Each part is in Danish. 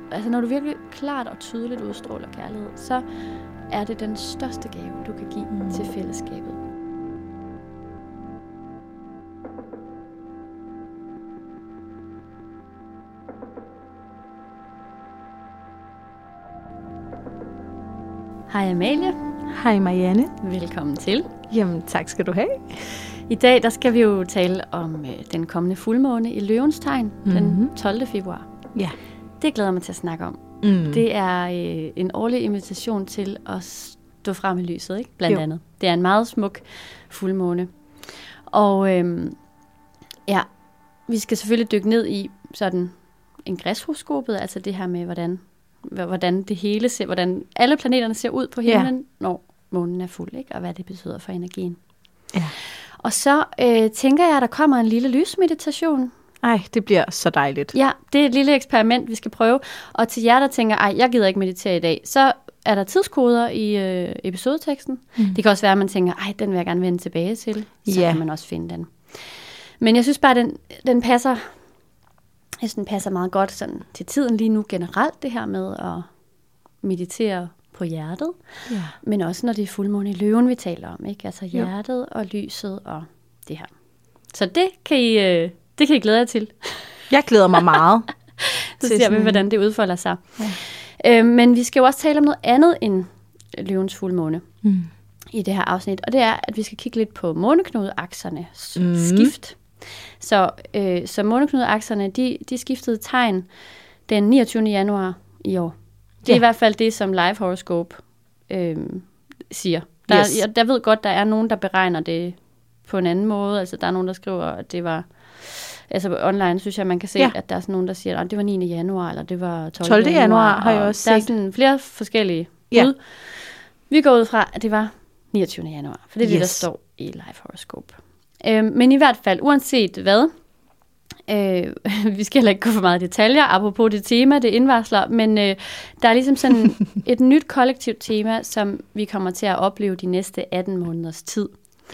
altså når du virkelig klart og tydeligt udstråler kærlighed, så er det den største gave, du kan give til fællesskabet. Hej Amalie. Hej Marianne. Velkommen til. Jamen tak skal du have. I dag der skal vi jo tale om den kommende fuldmåne i Løvens tegn, den 12. februar. Ja. Det glæder mig til at snakke om. Det er en årlig invitation til at stå frem i lyset, ikke? Blandt andet. Det er en meget smuk fuldmåne. Og ja, vi skal selvfølgelig dykke ned i sådan ingreshoroskopet, altså det her med, hvordan det hele ser, hvordan alle planeterne ser ud på himlen, når månen er fuld, ikke? Og hvad det betyder for energien. Ja. Og så tænker jeg, at der kommer en lille lysmeditation. Ej, det bliver så dejligt. Ja, det er et lille eksperiment, vi skal prøve. Og til jer, der tænker, jeg gider ikke meditere i dag, så er der tidskoder i episodeteksten. Det kan også være, at man tænker, den vil jeg gerne vende tilbage til. Så kan man også finde den. Men jeg synes bare, den passer. Jeg synes, den passer meget godt sådan, til tiden lige nu generelt, det her med at meditere på hjertet. Ja. Men også når det er fuldmåne i Løven, vi taler om. Ikke? Altså hjertet og lyset og det her. Så det kan I glæde jer til. Jeg glæder mig meget. Så ser vi, hvordan det udfolder sig. Ja. Men vi skal jo også tale om noget andet end Løvens fuldmåne i det her afsnit. Og det er, at vi skal kigge lidt på måneknudeaksernes skift. Så måneknudeakserne, de skiftede tegn den 29. januar i år. Det er i hvert fald det, som Live Horoscope siger. Der ved godt, der er nogen, der beregner det på en anden måde. Altså, der er nogen, der skriver, at det var... Altså, online synes jeg, man kan se, at der er sådan nogen, der siger, at det var 9. januar, eller det var 12. januar har jeg også set. Der er sådan flere forskellige bud. Vi går ud fra, at det var 29. januar, for det er det, der står i Live Horoscope. Men i hvert fald, uanset hvad, vi skal heller ikke gå for meget detaljer, apropos det tema, det indvarsler, men der er ligesom sådan et nyt kollektivt tema, som vi kommer til at opleve de næste 18 måneders tid.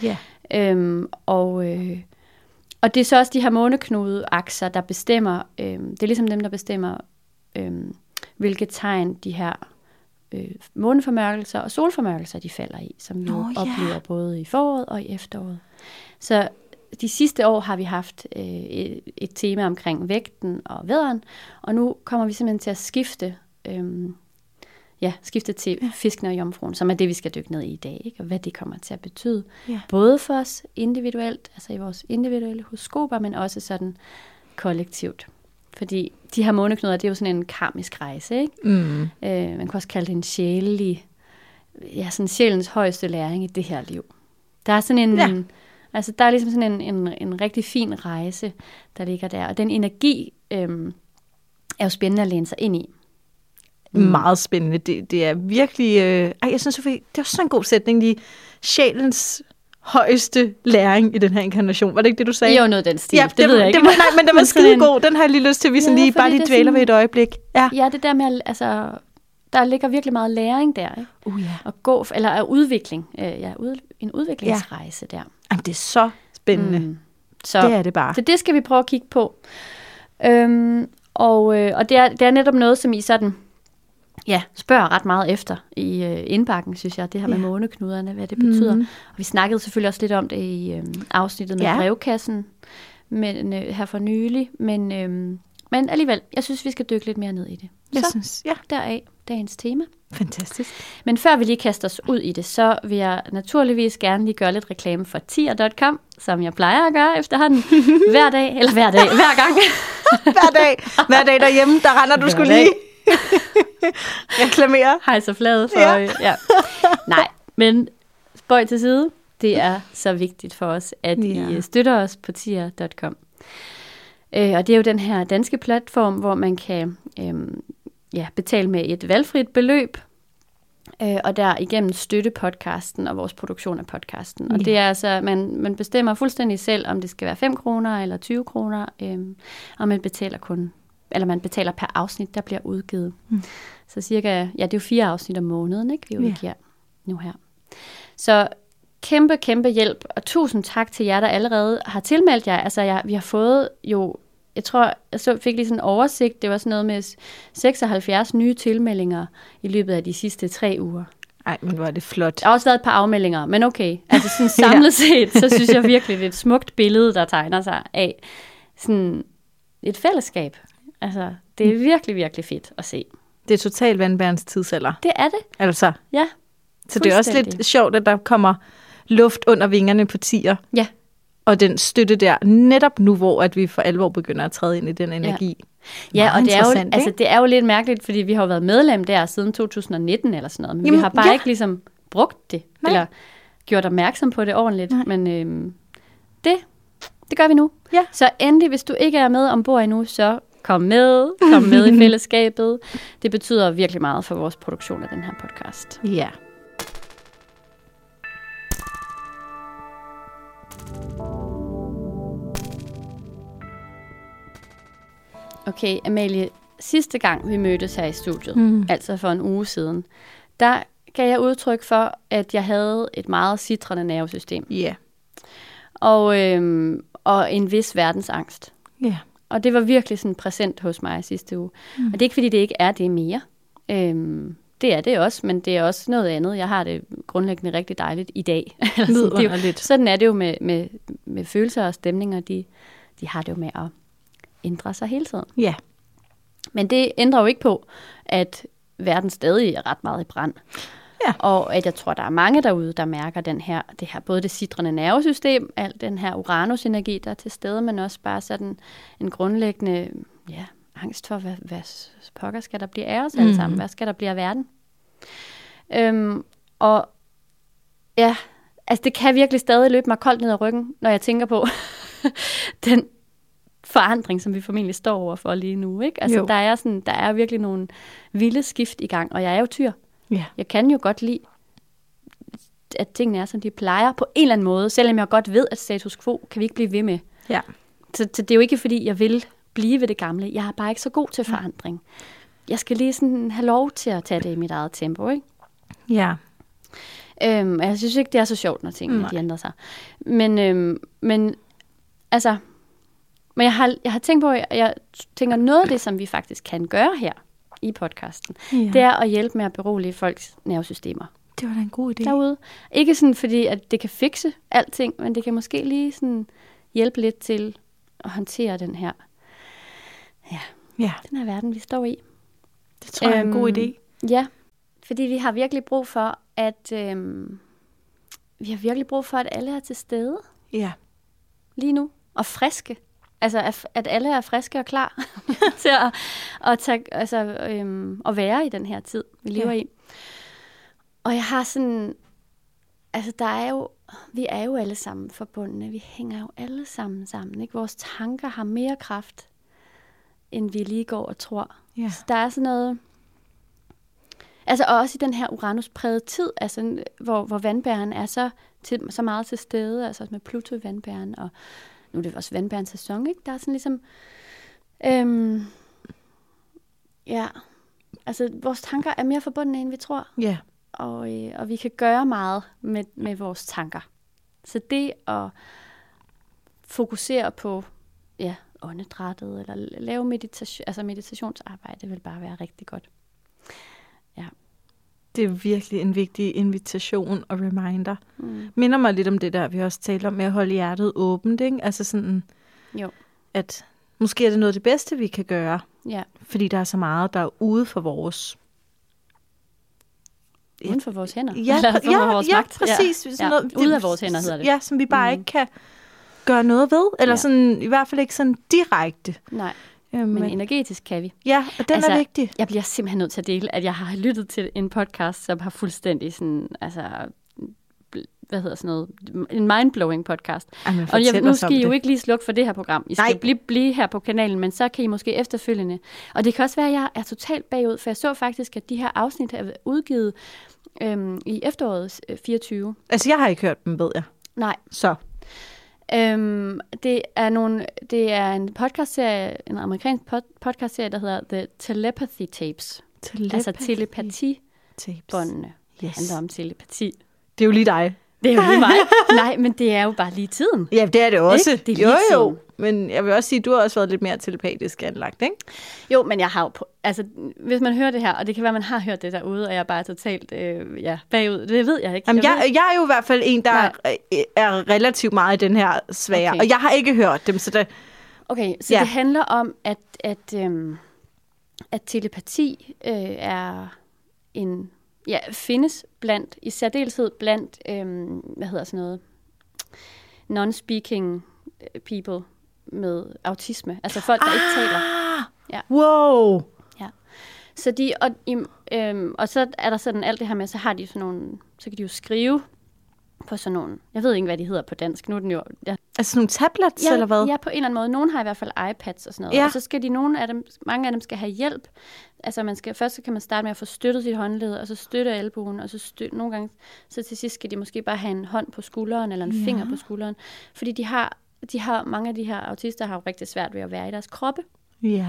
Og det er så også de her måneknudeakser, der bestemmer, det er ligesom dem, der bestemmer, hvilke tegn de her måneformørkelser og solformørkelser, de falder i, som vi oplever både i foråret og i efteråret. Så de sidste år har vi haft et tema omkring vægten og vædderen, og nu kommer vi simpelthen til at skifte til fisken og jomfruen, som er det, vi skal dykke ned i dag, ikke? Og hvad det kommer til at betyde. Både for os individuelt, altså i vores individuelle horoskoper, men også sådan kollektivt. Fordi de her måneknuder, det er jo sådan en karmisk rejse, ikke? Man kan også kalde det en sjælelig, sådan sjælens højeste læring i det her liv. Der er sådan en... Altså, der er ligesom sådan en rigtig fin rejse, der ligger der. Og den energi er jo spændende at læne sig ind i. Meget spændende. Det er virkelig... jeg synes, det er sådan en god sætning lige. Sjælens højeste læring i den her inkarnation. Var det ikke det, du sagde? Jo, noget den stil. Ja, det ved jeg ikke. Nej, men det var skidegod. Den har jeg lige lyst til, at vi sådan lige bare lige dvæler ved et øjeblik. Ja, det der med, altså... Der ligger virkelig meget læring der, ikke? At gå, eller udvikling. En udviklingsrejse der. Jamen, det er så spændende. Så det er det bare. Så det skal vi prøve at kigge på. Og det er netop noget, som I sådan, spørger ret meget efter i indbakken, synes jeg. Det her med måneknuderne, hvad det betyder. Og vi snakkede selvfølgelig også lidt om det i afsnittet med brevkassen her for nylig. Men alligevel, jeg synes, vi skal dykke lidt mere ned i det. Deraf dagens tema. Fantastisk. Men før vi lige kaster os ud i det, så vil jeg naturligvis gerne lige gøre lidt reklame for tier.com, som jeg plejer at gøre efterhånden. Hver gang. Hver dag derhjemme, der render du skulle lige reklamere. Hejser flaget for... Nej, men spøj til side. Det er så vigtigt for os, at I støtter os på tier.com. Og det er jo den her danske platform, hvor man kan betale med et valgfrit beløb, og der igennem støtte podcasten og vores produktion af podcasten. Og det er altså, man bestemmer fuldstændig selv, om det skal være 5 kroner eller 20 kroner, og man betaler per afsnit, der bliver udgivet. Så cirka, det er jo 4 afsnit om måneden, ikke, vi udgiver nu her. Så kæmpe hjælp, og tusind tak til jer, der allerede har tilmeldt jer. Altså, vi har fået jo jeg tror, jeg fik lige sådan en oversigt. Det var sådan noget med 76 nye tilmeldinger i løbet af de sidste 3 uger. Ej, men hvor er det flot. Der har også været et par afmeldinger, men okay. Altså sådan samlet set, så synes jeg virkelig, det er et smukt billede, der tegner sig af sådan et fællesskab. Altså, det er virkelig, virkelig fedt at se. Det er totalt vandbærens tidsalder. Det er det. Altså. Ja. Så det er også lidt sjovt, at der kommer luft under vingerne på tier. Ja. Og den støtte der, netop nu, hvor at vi for alvor begynder at træde ind i den energi. Ja, og det er jo lidt mærkeligt, fordi vi har været medlem der siden 2019 eller sådan noget, men vi har bare ikke ligesom brugt det, eller gjort opmærksom på det ordentligt. Nej. Men det gør vi nu. Ja. Så endelig, hvis du ikke er med ombord endnu, så kom med i fællesskabet. Det betyder virkelig meget for vores produktion af den her podcast. Ja. Okay, Amalie, sidste gang vi mødtes her i studiet, altså for en uge siden, der gav jeg udtryk for, at jeg havde et meget sitrende nervesystem. Ja. Yeah. Og en vis verdensangst. Ja. Yeah. Og det var virkelig sådan præsent hos mig sidste uge. Og det er ikke, fordi det ikke er det mere. Det er det også, men det er også noget andet. Jeg har det grundlæggende rigtig dejligt i dag. Sådan er det jo med følelser og stemninger. De har det jo med at ændre sig hele tiden. Ja. Men det ændrer jo ikke på, at verden stadig er ret meget i brand. Ja. Og at jeg tror, der er mange derude, der mærker det her, både det sitrende nervesystem, al den her Uranus-energi, der er til stede, men også bare sådan en grundlæggende angst for, hvad pokker skal der blive af os alle sammen? Hvad skal der blive af verden? Og ja, altså det kan virkelig stadig løbe mig koldt ned ad ryggen, når jeg tænker på den forandring, som vi formentlig står overfor lige nu, ikke? Altså der er virkelig nogle vilde skift i gang, og jeg er jo tyr. Ja. Jeg kan jo godt lide, at tingene er, som de plejer på en eller anden måde, selvom jeg godt ved, at status quo kan vi ikke blive ved med. Ja. Så det er jo ikke, fordi jeg vil blive ved det gamle. Jeg er bare ikke så god til forandring. Jeg skal lige sådan have lov til at tage det i mit eget tempo, ikke? Ja. Jeg synes ikke, det er så sjovt, når tingene de ændrer sig. Men jeg har tænkt på, jeg tænker, noget af det, som vi faktisk kan gøre her i podcasten, det er at hjælpe med at berolige folks nervesystemer. Det var da en god idé. Derude. Ikke sådan, fordi at det kan fikse alting, men det kan måske lige sådan hjælpe lidt til at håndtere den her verden, vi står i. Det tror jeg er en god idé. Ja, fordi vi har virkelig brug for, at alle er til stede. Ja. Lige nu. Og friske. Altså, at alle er friske og klar til at være i den her tid, vi lever i. Og jeg har sådan, altså vi er jo alle sammen forbundne. Vi hænger jo alle sammen, ikke? Vores tanker har mere kraft, end vi lige går og tror. Ja. Så der er sådan noget, altså også i den her Uranus-prægede tid, altså, hvor vandbæren er så meget til stede, altså med Pluto i vandbæren, og nu er det også vandbærens sæson, ikke? Der er sådan ligesom, altså vores tanker er mere forbundne, end vi tror. Ja. Og vi kan gøre meget med vores tanker. Så det at fokusere på åndedrættet, eller lave meditationsarbejde, vil bare være rigtig godt. Ja. Det er virkelig en vigtig invitation og reminder. Minder mig lidt om det der, vi også talte om, med at holde hjertet åbent, ikke? Altså sådan, at måske er det noget af det bedste, vi kan gøre. Ja. Fordi der er så meget, der er ude for vores... Uden for vores hænder? Ja, vores magt. Præcis. Ja. Noget, ude af vores hænder hedder det. Ja, som vi bare ikke kan gøre noget ved. Eller sådan, i hvert fald ikke sådan direkte. Nej. Men energetisk kan vi. Ja, og den er vigtig. Jeg bliver simpelthen nødt til at dele, at jeg har lyttet til en podcast, som har fuldstændig sådan, altså, hvad hedder sådan noget, en mindblowing podcast. Og nu skal I jo ikke lige slukke for det her program. I skal blive her på kanalen, men så kan I måske efterfølgende. Og det kan også være, at jeg er totalt bagud, for jeg så faktisk, at de her afsnit er udgivet i efteråret 24. Altså, jeg har ikke hørt dem, ved jeg. Nej. Så. Det er en podcastserie, en amerikansk podcastserie, der hedder The Telepathy Tapes. Altså telepatibåndene. Det handler om telepati. Det er jo lige dig. Det er jo lige mig. Nej, men det er jo bare lige tiden. Ja, det er det også. Ikke? Det er lige jo. Men jeg vil også sige, at du har også været lidt mere telepatisk anlagt, ikke? Jo, men jeg har jo... Altså, hvis man hører det her, og det kan være, man har hørt det derude, og jeg er bare totalt bagud. Det ved jeg ikke. Jamen, jeg er jo i hvert fald en, der er relativt meget i den her sfære. Okay. Og jeg har ikke hørt dem, så det... Okay, så det handler om, at telepati er en... Ja, findes blandt, i særdeleshed blandt, non-speaking people med autisme. Altså folk, der ikke taler. Ja. Wow! Ja. Så og så er der sådan alt det her med, så har de sådan nogle, så kan de jo skrive på sådan nogle, jeg ved ikke, hvad de hedder på dansk, nu er den jo... Ja. Altså nogle tablets, eller hvad? Ja, på en eller anden måde. Nogle har i hvert fald iPads og sådan noget. Ja. Og så skal mange af dem skal have hjælp. Altså først så kan man starte med at få støttet sit håndled, og så støtte albuen, og så nogle gange, så til sidst skal de måske bare have en hånd på skulderen, eller en finger på skulderen. Fordi mange af de her autister har jo rigtig svært ved at være i deres kroppe. Ja.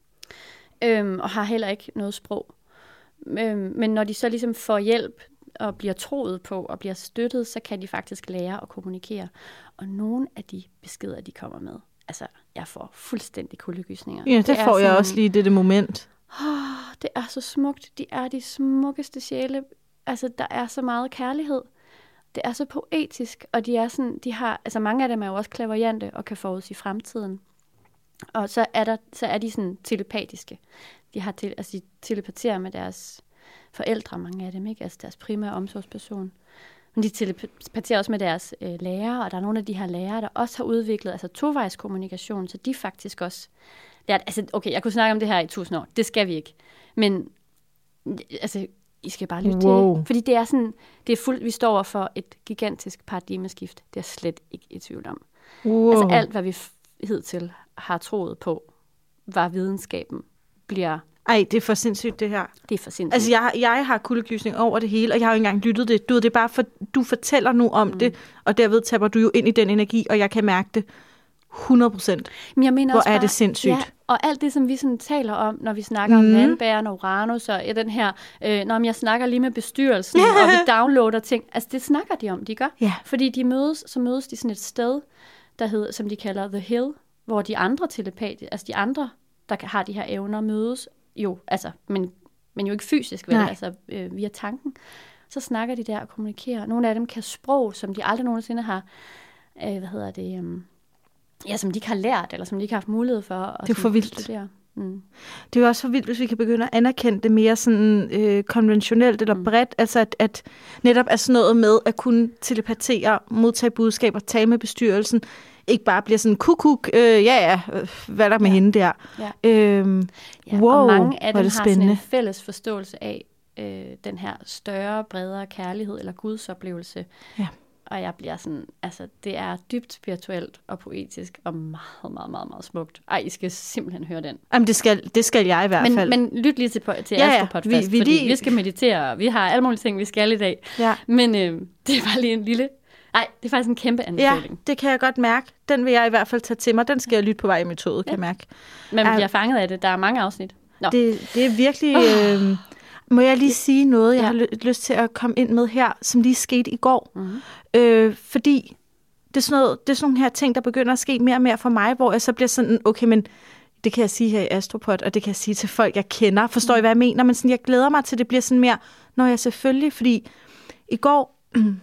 Og har heller ikke noget sprog. Men når de så ligesom får hjælp, og bliver troet på, og bliver støttet, så kan de faktisk lære at kommunikere. Og nogle af de beskeder, de kommer med, altså, jeg får fuldstændig kuldegysninger. Ja, det får jeg også lige i det moment. Det er så smukt. De er de smukkeste sjæle. Altså, der er så meget kærlighed. Det er så poetisk, og altså mange af dem er jo også clairvoyante og kan forudsige fremtiden. Og så er de sådan telepatiske. De telepaterer med deres forældre, mange af dem, ikke? Altså deres primære omsorgsperson. Men de telepaterer også med deres lærere, og der er nogle af de her lærere, der også har udviklet altså tovejskommunikation, så de faktisk også lært, altså okay, jeg kunne snakke om det her i 1000 år, det skal vi ikke, men altså, I skal bare lytte til det, fordi det er sådan, vi står over for et gigantisk paradigmeskift, det er jeg slet ikke i tvivl om. Altså alt, hvad vi hidtil har troet på, var videnskaben, bliver... Ej, det er for sindssygt, det her. Det er for sindssygt. Altså, jeg har kuldegysning over det hele, og jeg har jo ikke engang lyttet det. Det er bare for, du fortæller nu om det, og derved tapper du jo ind i den energi, og jeg kan mærke det 100%. Men jeg mener hvor er det sindssygt. Ja, og alt det, som vi sådan taler om, når vi snakker om vandbæren og Uranus, og den her, når jeg snakker lige med bestyrelsen, og vi downloader ting, altså det snakker de om, de gør. Ja. Fordi de mødes de sådan et sted, som de kalder The Hill, hvor de andre telepati, altså de andre, der har de her evner, mødes jo, altså, men jo ikke fysisk, vel, altså via tanken. Så snakker de der og kommunikerer. Nogle af dem kan sprog, som de aldrig nogensinde har, som de ikke har lært, eller som de ikke har haft mulighed for at det er for vildt. Studere. Det er jo også for vildt, hvis vi kan begynde at anerkende det mere sådan konventionelt eller bredt, altså at netop er sådan noget med at kunne telepatere, modtage budskaber, tale med bestyrelsen, ikke bare bliver sådan kukuk, hvad der med hende der. Ja. Wow, og mange af dem har spændende. sådan en fælles forståelse af den her større, bredere kærlighed eller gudsoplevelse. Ja. Og jeg bliver sådan, altså det er dybt spirituelt og poetisk og meget, meget, meget, meget smukt. Ej, I skal simpelthen høre den. Jamen det skal jeg i hvert fald. Men lyt lige til Astropod først, fordi vi skal meditere, og vi har alle mulige ting, vi skal i dag. Ja. Men det er bare lige en lille... Nej, det er faktisk en kæmpe anbefaling. Ja, det kan jeg godt mærke. Den vil jeg i hvert fald tage til mig. Den skal jeg lytte på vej i metodet, kan jeg mærke. Men vi bliver fanget af det. Der er mange afsnit. Det er virkelig... må jeg lige sige noget, jeg har lyst til at komme ind med her, som lige skete i går? Mm-hmm. Fordi det er sådan nogle her ting, der begynder at ske mere og mere for mig, hvor jeg så bliver sådan, okay, men det kan jeg sige her i Astropod, og det kan jeg sige til folk, jeg kender. Forstår I, hvad jeg mener? Men sådan, jeg glæder mig til, at det bliver sådan mere, når jeg selvfølgelig, fordi i går...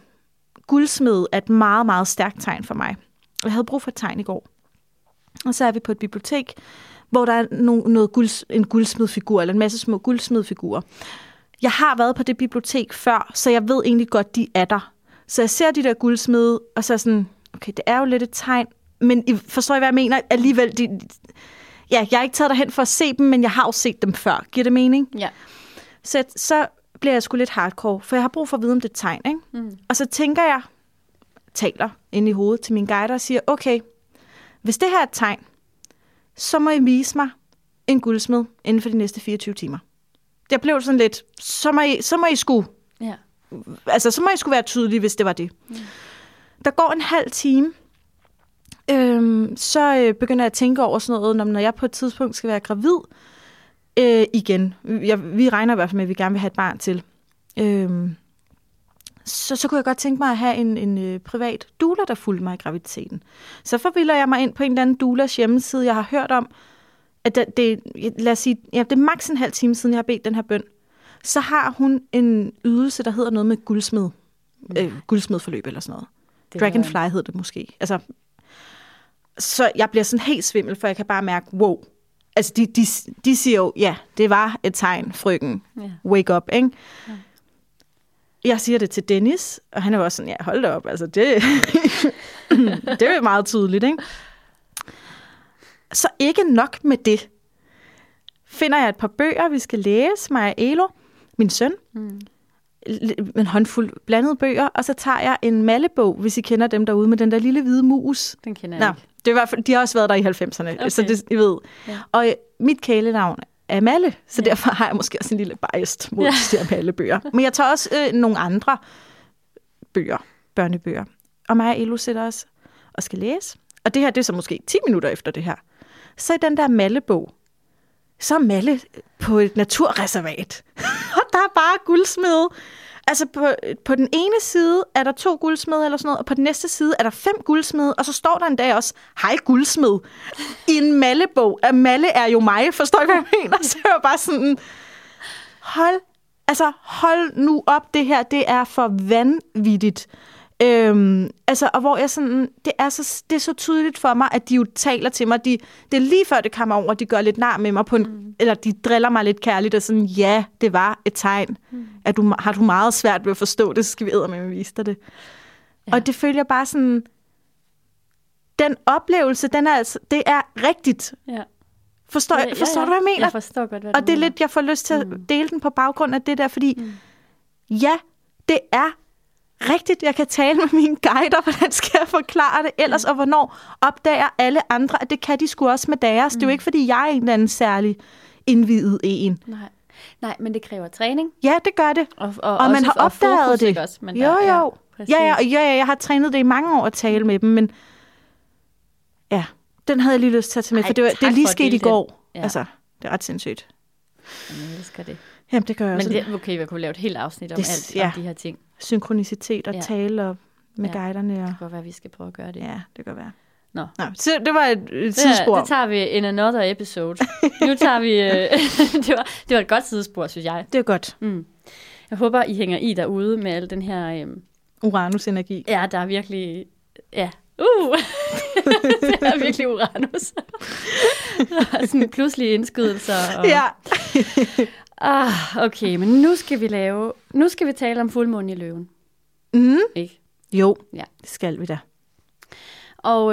Guldsmed er et meget, meget stærkt tegn for mig. Jeg havde brug for et tegn i går. Og så er vi på et bibliotek, hvor der er en guldsmedfigur, eller en masse små guldsmedfigurer. Jeg har været på det bibliotek før, så jeg ved egentlig godt, de er der. Så jeg ser de der guldsmede, og så er sådan, okay, det er jo lidt et tegn, men I forstår I, hvad jeg mener? Alligevel, jeg har ikke taget derhen for at se dem, men jeg har jo set dem før. Giver det mening? Ja. Så bliver jeg sgu lidt hardcore, for jeg har brug for at vide, om det er et tegn, ikke? Mm. Og så tænker jeg, taler ind i hovedet til min guide og siger, okay, hvis det her er et tegn, så må I vise mig en guldsmed inden for de næste 24 timer. Det blev sådan lidt, så må I sgu, altså så må I sgu være tydelige, hvis det var det. Mm. Der går en halv time, så begynder jeg at tænke over sådan noget, når jeg på et tidspunkt skal være gravid, igen. Vi regner i hvert fald med, at vi gerne vil have et barn til. så kunne jeg godt tænke mig at have en privat doula, der fulgte mig i graviditeten. Så forvilder jeg mig ind på en eller anden doulas hjemmeside, jeg har hørt om, at lad os sige, det er maks en halv time siden, jeg har bedt den her bøn. Så har hun en ydelse, der hedder noget med guldsmedforløb eller sådan noget. Dragonfly hedder det måske. Altså, så jeg bliver sådan helt svimmel, for jeg kan bare mærke, wow. Altså, de siger jo, ja, det var et tegn, frøken. Yeah. Wake up, ikke? Yeah. Jeg siger det til Dennis, og han er også sådan, ja, hold da op. Altså, det er meget tydeligt, ikke? Så ikke nok med det. Finder jeg et par bøger, vi skal læse, mig og Elo, min søn. En håndfuld blandede bøger, og så tager jeg en mallebog, hvis I kender dem derude, med den der lille hvide mus. Den kender jeg ikke. Det er i hvert fald, de har også været der i 90'erne, okay. Så det, I ved. Ja. Og mit kælenavn er Malle, så derfor har jeg måske også en lille bias mod de her Malle-bøger. Men jeg tager også nogle andre bøger, børnebøger. Og mig og Elo sætter os og skal læse. Og det her, det er så måske 10 minutter efter det her. Så i den der Malle-bog, så er Malle på et naturreservat. Og der er bare guldsmede. Altså på den ene side er der 2 guldsmede eller sådan noget, og på den næste side er der 5 guldsmede, og så står der en dag også, hej guldsmed, i en Malle-bog. Malle er jo mig, forstår I, hvad jeg mener? Så er jeg bare sådan, hold nu op, det her, det er for vanvittigt. Og hvor jeg sådan, det er så tydeligt for mig, at de jo taler til mig. Det er lige før det kommer over, de gør lidt nar med mig på eller de driller mig lidt kærligt og sådan, ja, det var et tegn. At har du meget svært ved at forstå det, så skal vi eddermame vise dig det. Ja. Og det føler jeg bare sådan, den oplevelse, det er rigtigt. Ja. Forstår du, hvad jeg mener? Jeg forstår godt, hvad du mener. Og det er lidt, jeg får lyst til at dele den på baggrund af det der, fordi ja, det er rigtigt, jeg kan tale med mine guider, hvordan skal jeg forklare det ellers, og hvornår opdager alle andre, at det kan de sgu også med deres. Det er jo ikke, fordi jeg er en eller anden særlig indviet en. Nej, men det kræver træning. Ja, det gør det. Og man har opdaget det. Også, men jo. Jeg har trænet det i mange år at tale med dem, men ja, den havde jeg lige lyst til at tage med, for det er lige sket i går. Ja. Altså, det er ret sindssygt. Jamen, jeg elsker det. Jamen, det gør jeg også. Men okay, jeg kunne lave et helt afsnit om om de her ting. Synkronicitet og tale og med guiderne. Og det kan godt være, at vi skal prøve at gøre det. Ja, det kan være. Nå. Så det var et tidsspor. Det tager vi in another episode. Nu tager vi... det var et godt tidsspor, synes jeg. Det er godt. Jeg håber, I hænger i derude med al den her... Uranus-energi. Ja, der er virkelig... Ja. Det er virkelig Uranus. Sådan pludselig indskydelser. Og... Ja. Okay, men nu skal vi tale om fuldmånen i løven. Ikke? Jo, det skal vi da. Og,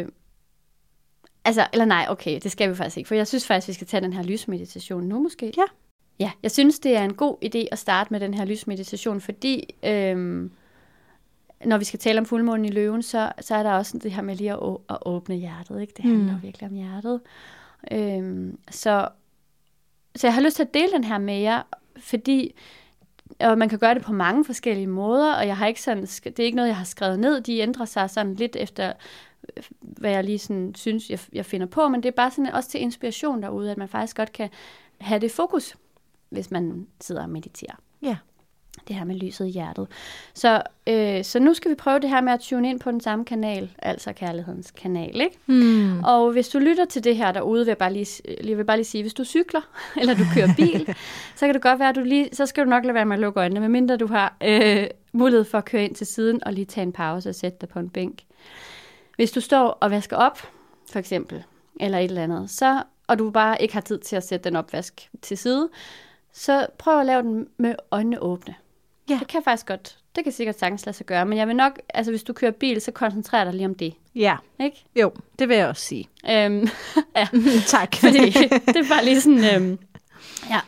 okay, det skal vi faktisk ikke, for jeg synes faktisk, vi skal tage den her lysmeditation nu måske. Ja. Ja, jeg synes, det er en god idé at starte med den her lysmeditation, fordi når vi skal tale om fuldmånen i løven, så er der også det her med lige at åbne hjertet, ikke? Det handler virkelig om hjertet. Så jeg har lyst til at dele den her med jer, fordi man kan gøre det på mange forskellige måder, og jeg har ikke sådan, det er ikke noget, jeg har skrevet ned. De ændrer sig sådan lidt efter, hvad jeg lige sådan synes, jeg finder på, men det er bare sådan også til inspiration derude, at man faktisk godt kan have det fokus, hvis man sidder og mediterer. Ja. Det her med lyset i hjertet. Så nu skal vi prøve det her med at tune ind på den samme kanal, altså kærlighedens kanal, ikke? Og hvis du lytter til det her derude, vil jeg bare lige sige, hvis du cykler, eller du kører bil, så kan det godt være, at så skal du nok lade være med at lukke øjnene, medmindre du har mulighed for at køre ind til siden, og lige tage en pause og sætte dig på en bænk. Hvis du står og vasker op, for eksempel, eller et eller andet, og du bare ikke har tid til at sætte den opvask til side, så prøv at lave den med øjnene åbne. Ja. Det kan faktisk godt. Det kan sikkert sagtens lade sig gøre. Men jeg vil nok, altså hvis du kører bil, så koncentrer dig lige om det. Ja. Ikke? Jo, det vil jeg også sige. Ja. Tak. Fordi det er bare lige sådan, ja.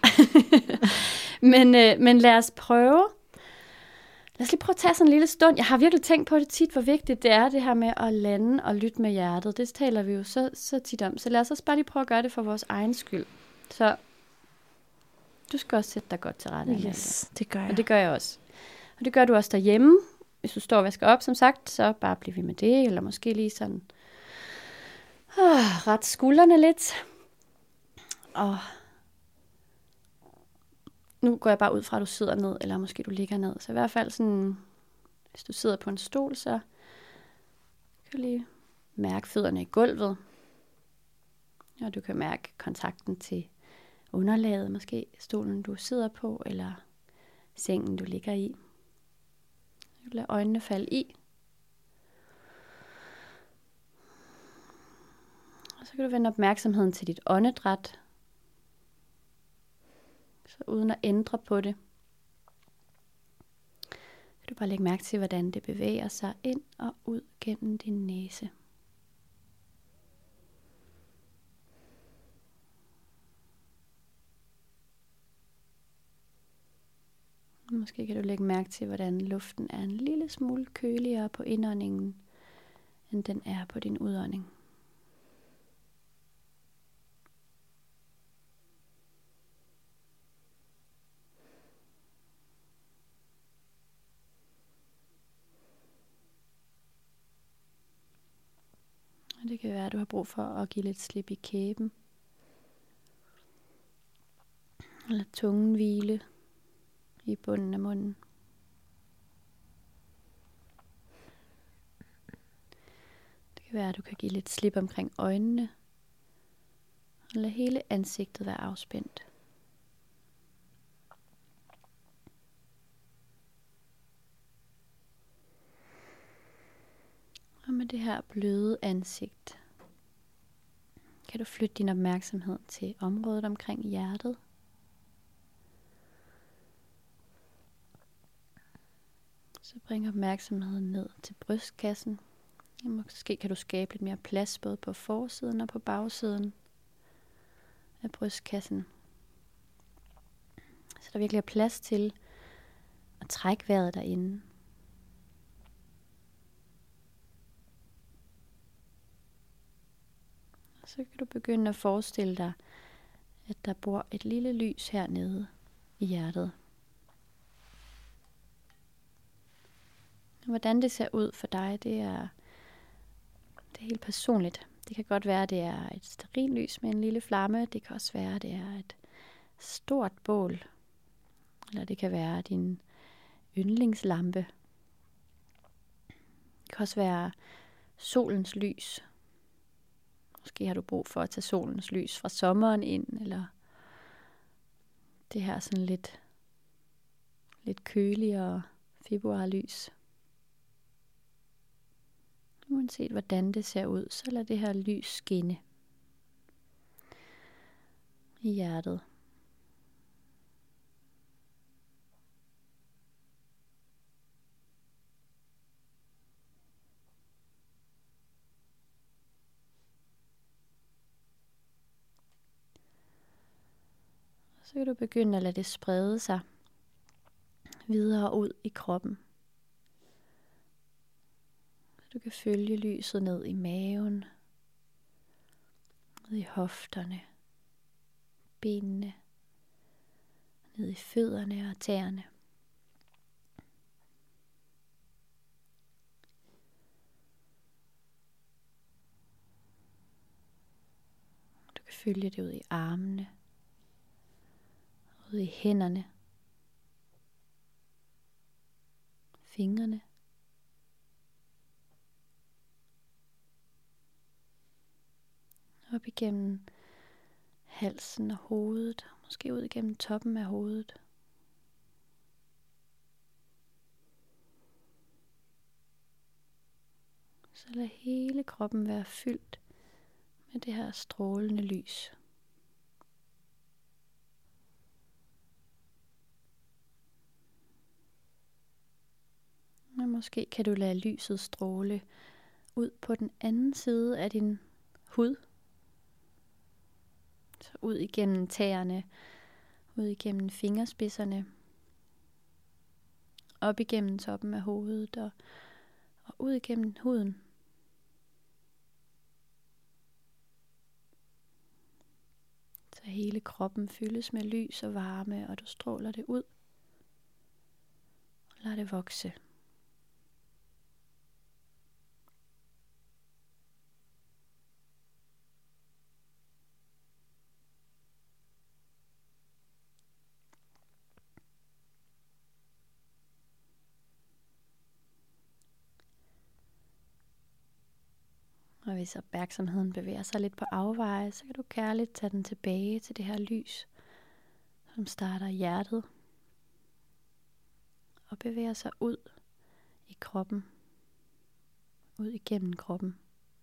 men lad os prøve. Lad os lige prøve at tage sådan en lille stund. Jeg har virkelig tænkt på det tit, hvor vigtigt det er, det her med at lande og lytte med hjertet. Det taler vi jo så tit om. Så lad os også bare lige prøve at gøre det for vores egen skyld. Så du skal også sætte dig godt til rette. Yes, det gør jeg. Og det gør jeg også. Og det gør du også derhjemme. Hvis du står og vasker op, som sagt, så bare bliv ved med det. Eller måske lige sådan ret skuldrene lidt. Og nu går jeg bare ud fra, at du sidder ned, eller måske du ligger ned. Så i hvert fald sådan Hvis du sidder på en stol, så kan du lige mærke fødderne i gulvet. Og du kan mærke kontakten til underlaget, måske stolen du sidder på, eller sengen du ligger i. Du lader øjnene falde i. Og så kan du vende opmærksomheden til dit åndedræt. Så uden at ændre på det, kan du bare lægge mærke til, hvordan det bevæger sig ind og ud gennem din næse. Måske kan du lægge mærke til, hvordan luften er en lille smule køligere på indåndingen, end den er på din udånding. Og det kan være, at du har brug for at give lidt slip i kæben. Eller tungen hvile i bunden af munden. Det kan være, at du kan give lidt slip omkring øjnene. Og lade hele ansigtet være afspændt. Og med det her bløde ansigt, kan du flytte din opmærksomhed til området omkring hjertet. Så bring opmærksomheden ned til brystkassen. Måske kan du skabe lidt mere plads både på forsiden og på bagsiden af brystkassen. Så der virkelig er plads til at trække vejret derinde. Og så kan du begynde at forestille dig, at der bor et lille lys hernede i hjertet. Hvordan det ser ud for dig, det er helt personligt. Det kan godt være, at det er et stearinlys med en lille flamme. Det kan også være, at det er et stort bål. Eller det kan være din yndlingslampe. Det kan også være solens lys. Måske har du brug for at tage solens lys fra sommeren ind, eller det her sådan lidt køligere februarlys. Uanset hvordan det ser ud, så lad det her lys skinne i hjertet. Så kan du begynde at lade det sprede sig videre ud i kroppen. Du kan følge lyset ned i maven, ned i hofterne, benene, ned i fødderne og tæerne. Du kan følge det ud i armene, ud i hænderne, fingrene. Op igennem halsen og hovedet, måske ud igennem toppen af hovedet. Så lad hele kroppen være fyldt med det her strålende lys. Og måske kan du lade lyset stråle ud på den anden side af din hud. Så ud igennem tæerne, ud igennem fingerspidserne, op igennem toppen af hovedet og ud igennem huden. Så hele kroppen fyldes med lys og varme, og du stråler det ud. Og lad det vokse. Og hvis opmærksomheden bevæger sig lidt på afveje, så kan du kærligt tage den tilbage til det her lys, som starter i hjertet og bevæger sig ud i kroppen, ud igennem kroppen.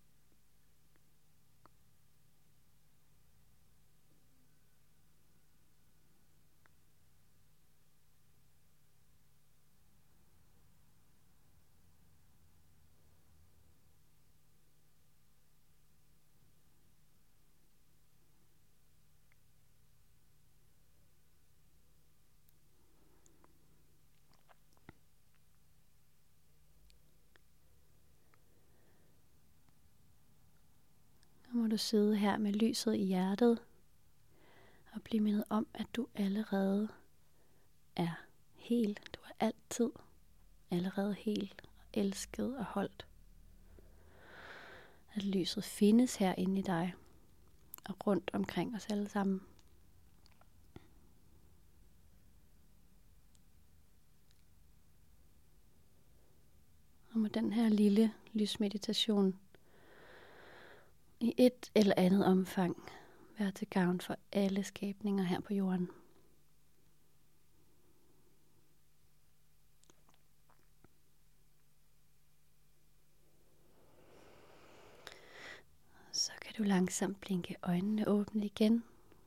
Nu må du sidde her med lyset i hjertet og blive mindet om, at du allerede er hel. Du er altid allerede hel og elsket og holdt. At lyset findes herinde i dig og rundt omkring os alle sammen. Og med den her lille lysmeditation i et eller andet omfang være til gavn for alle skabninger her på jorden. Så kan du langsomt blinke øjnene åbne igen.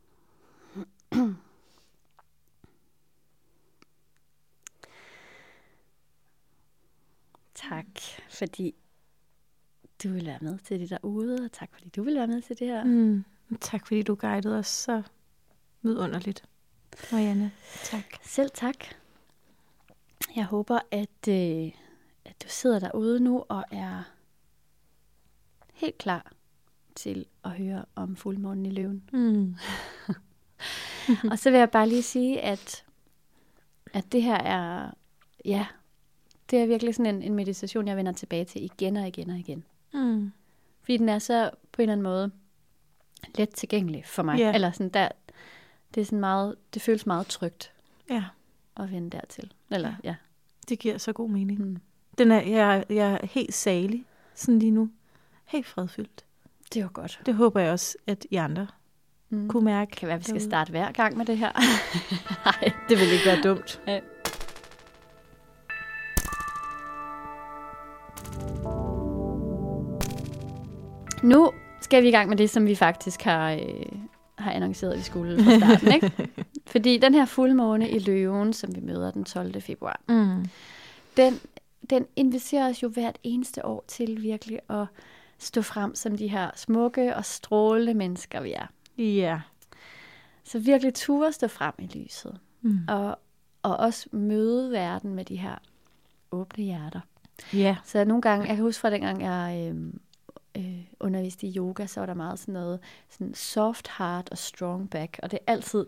Tak, fordi du vil være med til det derude, og tak fordi du vil være med til det her. Tak fordi du guidede os så vidunderligt, Marianne. Tak. Selv tak. Jeg håber, at du sidder derude nu og er helt klar til at høre om fuldmånen i Løven. Og så vil jeg bare lige sige, at det her er, ja, det er virkelig sådan en meditation, jeg vender tilbage til igen og igen og igen. Fordi den er så på en eller anden måde let tilgængelig for mig. Yeah. Eller sådan der, det er sådan meget, det føles meget trygt at vende dertil. Eller ja. Det giver så god mening. Jeg er helt salig sådan lige nu. Helt fredfyldt. Det var godt. Det håber jeg også, at I andre kunne mærke. Det kan være, at vi skal starte hver gang med det her. Nej, det vil ikke være dumt. Ja. Nu skal vi i gang med det, som vi faktisk har annonceret, at vi skulle fra starten. Ikke? Fordi den her fuldmåne i Løven, som vi møder den 12. februar, den inviterer os jo hvert eneste år til virkelig at stå frem som de her smukke og strålende mennesker, vi er. Ja. Så virkelig turde stå frem i lyset. Og også møde verden med de her åbne hjerter. Ja. Så nogle gange, jeg kan huske fra dengang, jeg underviste i yoga, så var der meget sådan noget sådan soft heart og strong back. Og det er altid,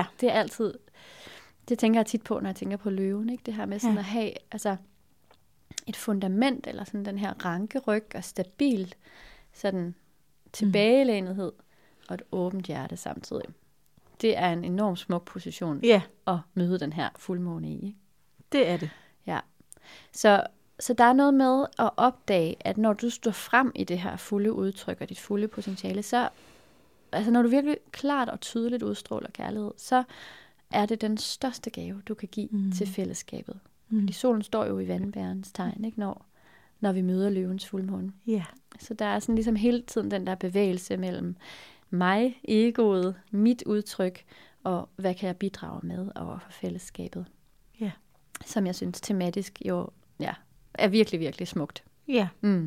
det tænker jeg tit på, når jeg tænker på løven. Ikke? Det her med sådan at have altså, et fundament, eller sådan den her ranke ryg, og stabilt sådan tilbagelænethed, og et åbent hjerte samtidig. Det er en enorm smuk position at møde den her fuldmåne i. Ikke? Det er det. Ja. Så der er noget med at opdage, at når du står frem i det her fulde udtryk og dit fulde potentiale, så altså når du virkelig klart og tydeligt udstråler kærlighed, så er det den største gave, du kan give til fællesskabet. Fordi solen står jo i vandbærens tegn, ikke? Når vi møder løvens fuldmåne. Ja. Så der er sådan ligesom hele tiden den der bevægelse mellem mig, egoet, mit udtryk, og hvad kan jeg bidrage med over for fællesskabet. Ja. Som jeg synes tematisk jo er virkelig, virkelig smukt. Ja.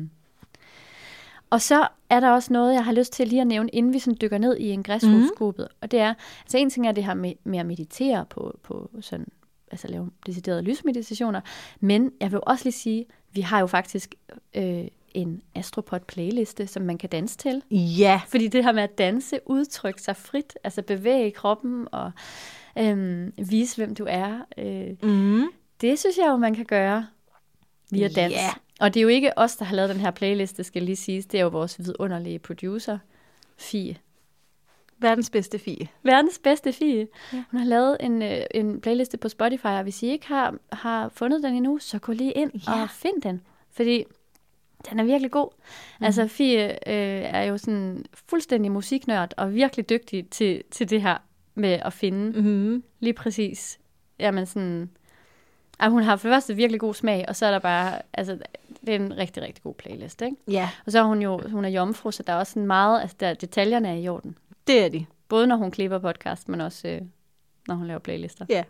Og så er der også noget, jeg har lyst til lige at nævne, inden vi sådan dykker ned i ingresshovedskobet. Og det er, altså en ting er det her med at meditere på sådan, altså lave deciderede lysmeditationer. Men jeg vil også lige sige, vi har jo faktisk en Astropod-playliste, som man kan danse til. Ja. Fordi det her med at danse, udtrykke sig frit, altså bevæge kroppen og vise, hvem du er. Det synes jeg jo, man kan gøre via dans. Yeah. Og det er jo ikke os, der har lavet den her playliste, skal lige siges. Det er jo vores vidunderlige producer, Fie. Verdens bedste Fie. Verdens bedste Fie. Ja. Hun har lavet en playliste på Spotify, og hvis I ikke har fundet den endnu, så gå lige ind og find den. Fordi Den er virkelig god. Altså, Fie er jo sådan fuldstændig musiknørd og virkelig dygtig til det her med at finde lige præcis. Jamen sådan, hun har for det første virkelig god smag, og så er der bare, altså, det er en rigtig, rigtig god playlist, ikke? Ja. Og så er hun er jomfru, så der er også sådan meget, altså detaljerne er i orden. Det er de. Både når hun klipper podcast, men også når hun laver playlister. Ja.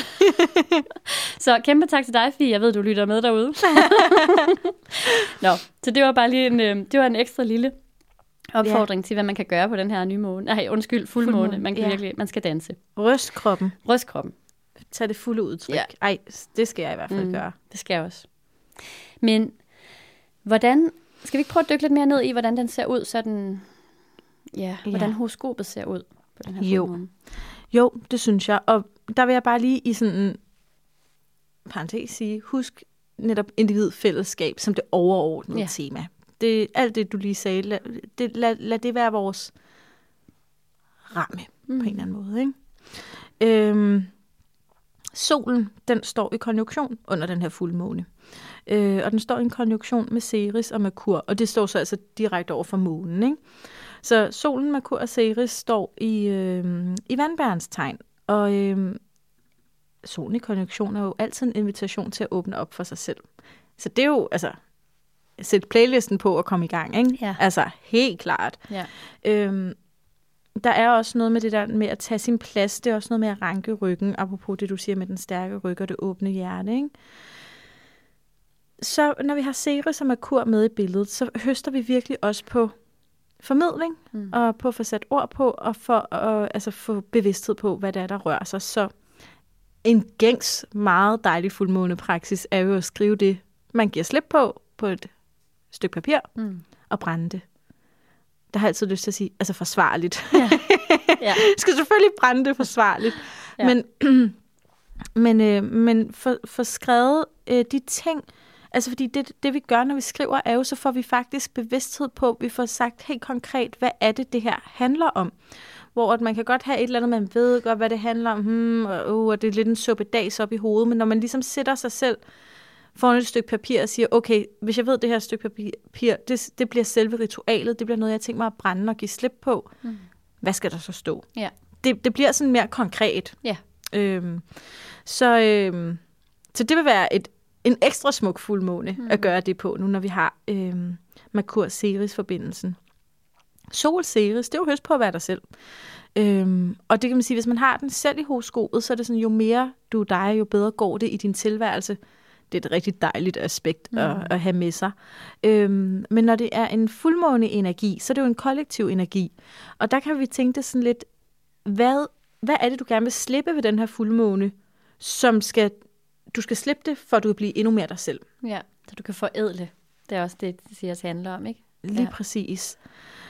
Så kæmpe tak til dig, Fie. Jeg ved, du lytter med derude. Nå, så det var bare lige en ekstra lille opfordring til, hvad man kan gøre på den her nye måne. Nej, undskyld, fuldmåne. Man kan man skal danse. Ryst kroppen. Tag det fulde udtryk. Ja. Ej, det skal jeg i hvert fald gøre. Det skal jeg også. Men skal vi ikke prøve at dykke lidt mere ned i, hvordan den ser ud, sådan, hvordan horoskopet ser ud på den her fuldmåne? Jo, det synes jeg. Og der vil jeg bare lige i sådan en parentes sige, husk netop individfællesskab som det overordnede tema. Alt det, du lige sagde, lad det være vores ramme på en eller anden måde. Ikke? Solen, den står i konjunktion under den her fuldmåne. Og den står i en konjunktion med Ceres og Merkur, og det står så altså direkte over for månen. Ikke? Så solen, Merkur og Ceres står i vandbærens tegn, og solen i konjunktion er jo altid en invitation til at åbne op for sig selv. Så det er jo, altså, sæt playlisten på og komme i gang, ikke? Ja. Altså, helt klart. Ja. Der er også noget med det der med at tage sin plads, det er også noget med at ranke ryggen, apropos det, du siger med den stærke ryg og det åbne hjerte, ikke? Så når vi har Ceres og Merkur med i billedet, så høster vi virkelig også på formidling, og på at få sat ord på, og for at få bevidsthed på, hvad det er, der rører sig. Så en gængs, meget dejlig fuldmånepraksis er jo at skrive det, man giver slip på et stykke papir, og brænde det. Der har jeg altid lyst til at sige, altså forsvarligt. Ja. Ja. Skal selvfølgelig brænde det forsvarligt. Ja. Men for skrevet de ting, altså fordi det vi gør, når vi skriver, er jo, så får vi faktisk bevidsthed på, vi får sagt helt konkret, hvad er det her handler om. Hvor at man kan godt have et eller andet, man ved godt, hvad det handler om, og det er lidt en suppedas op i hovedet, men når man ligesom sætter sig selv foran et stykke papir og siger, okay, hvis jeg ved det her stykke papir, det bliver selve ritualet, det bliver noget, jeg tænker mig at brænde og give slip på. Hvad skal der så stå? Ja. Det bliver sådan mere konkret. Ja. Så det vil være en ekstra smuk fuldmåne at gøre det på, nu når vi har Merkur-Ceres-forbindelsen. Sol-Ceres, det er jo høst på at være dig selv. Og det kan man sige, hvis man har den selv i horoskopet, så er det sådan, jo mere du er dig, jo bedre går det i din tilværelse. Det er et rigtig dejligt aspekt at have med sig. Men når det er en fuldmåne-energi, så er det jo en kollektiv energi. Og der kan vi tænke det sådan lidt, hvad er det, du gerne vil slippe ved den her fuldmåne, du skal slippe det, for at du kan blive endnu mere dig selv. Ja, så du kan forædle. Det er også det siger handler om, ikke? Lige præcis.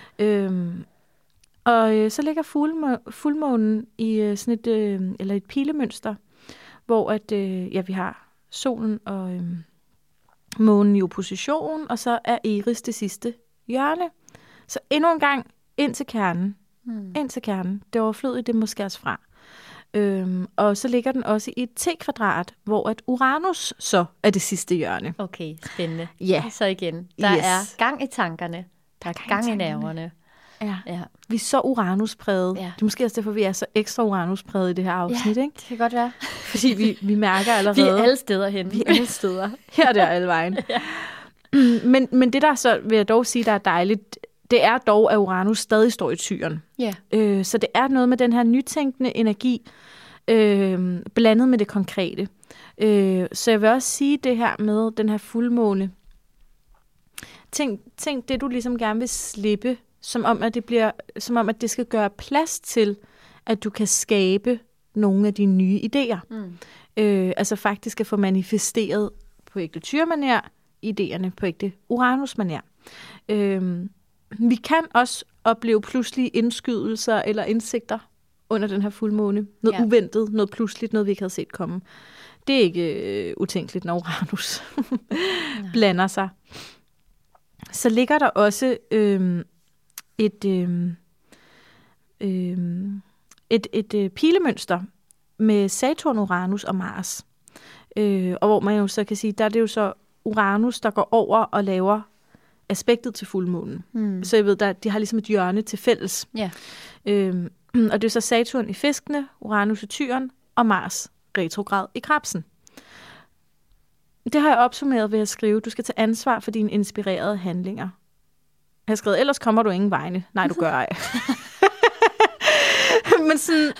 Og så ligger fuldmånen i sådan et pilemønster, hvor at, vi har solen og månen i opposition, og så er Eris det sidste hjørne. Så endnu en gang ind til kernen. Ind til kernen. Det overflødige, det må skæres fra. Og så ligger den også i et T-kvadrat, hvor at Uranus så er det sidste hjørne. Okay, spændende. Ja. Så igen, der er gang i tankerne. Der er gang i nerverne. Ja. Vi er så Uranus-præget. Ja. Det er måske også derfor, vi er så ekstra Uranus-præget i det her afsnit, ikke? Det kan godt være. Fordi vi mærker allerede. Vi er alle steder hen. Vi er alle steder. Her og der alle vejen. Ja. Men det der så, vil jeg dog sige, der er dejligt, det er dog, at Uranus stadig står i tyren. Ja. Så det er noget med den her nytænkende energi, blandet med det konkrete. Så jeg vil også sige det her med den her fuldmåne. Tænk det, du ligesom gerne vil slippe, som om at det skal gøre plads til, at du kan skabe nogle af dine nye idéer. Altså faktisk at få manifesteret på ægte tyremanér idéerne på ægte Uranus-manér. Vi kan også opleve pludselige indskydelser eller indsigter under den her fuldmåne. Noget uventet, noget pludseligt, noget vi ikke havde set komme. Det er ikke utænkeligt, når Uranus blander sig. Så ligger der også et pilemønster med Saturn, Uranus og Mars. Og hvor man jo så kan sige, der er det jo så Uranus, der går over og laver aspektet til fuldmånen. Så jeg ved, de har ligesom et hjørne til fælles. Ja. Og det er så Saturn i fiskene, Uranus i tyren og Mars retrograd i krebsen. Det har jeg opsummeret ved at skrive, du skal tage ansvar for dine inspirerede handlinger. Jeg har skrevet, ellers kommer du ingen vegne. Nej, du gør ej. Men sådan...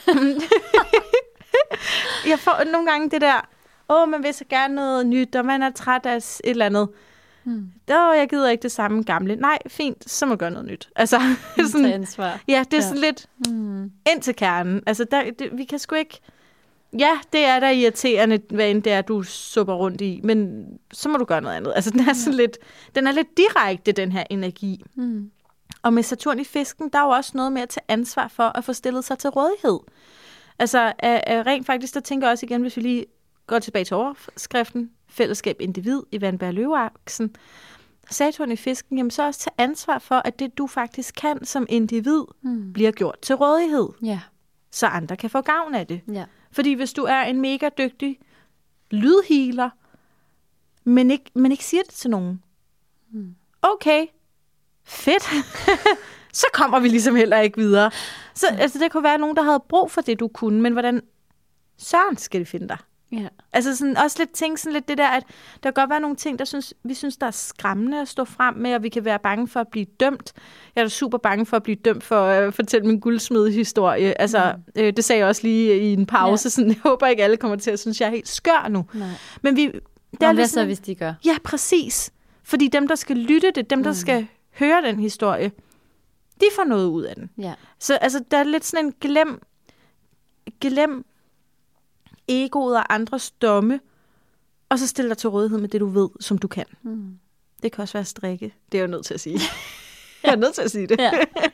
jeg får nogle gange det der, man vil så gerne noget nyt, og man er træt af et eller andet. Jeg gider ikke det samme gamle. Nej, fint, så må jeg gøre noget nyt. Altså, sådan, ansvar. Ja, det er sådan lidt ind til kernen. Altså, vi kan sgu ikke... Ja, det er da irriterende, hvad end det er, du supper rundt i, men så må du gøre noget andet. Altså, den er lidt direkte, den her energi. Og med Saturn i fisken, der er jo også noget med at tage ansvar for at få stillet sig til rådighed. Altså, rent faktisk, der tænker jeg også igen, hvis vi lige går tilbage til overskriften, fællesskab individ i Vandberg-Løve-aksen. Saturn i fisken, jamen så også tage ansvar for, at det, du faktisk kan som individ, bliver gjort til rådighed. Ja. Så andre kan få gavn af det. Ja. Fordi hvis du er en mega dygtig lydhealer, men ikke siger det til nogen. Okay, fedt. Så kommer vi ligesom heller ikke videre. Så altså, det kunne være nogen, der havde brug for det, du kunne, men hvordan søren skal de finde dig? Ja. Altså sådan, også lidt ting, sådan lidt det der, at der kan godt være nogle ting, vi synes, der er skræmmende at stå frem med, og vi kan være bange for at blive dømt. Jeg er da super bange for at blive dømt for at fortælle min guldsmedehistorie. Altså, det sagde jeg også lige i en pause. Ja. Sådan, jeg håber ikke, alle kommer til at synes, jeg er helt skør nu. Nej. Men hvad så, hvis de gør? Ja, præcis. Fordi dem, der skal lytte det, dem, der skal høre den historie, de får noget ud af den. Ja. Så altså, der er lidt sådan en glem egoet og andres domme, og så stille dig til rådighed med det, du ved, som du kan. Det kan også være strikke. Det er jeg jo nødt til at sige. Jeg er nødt til at sige det.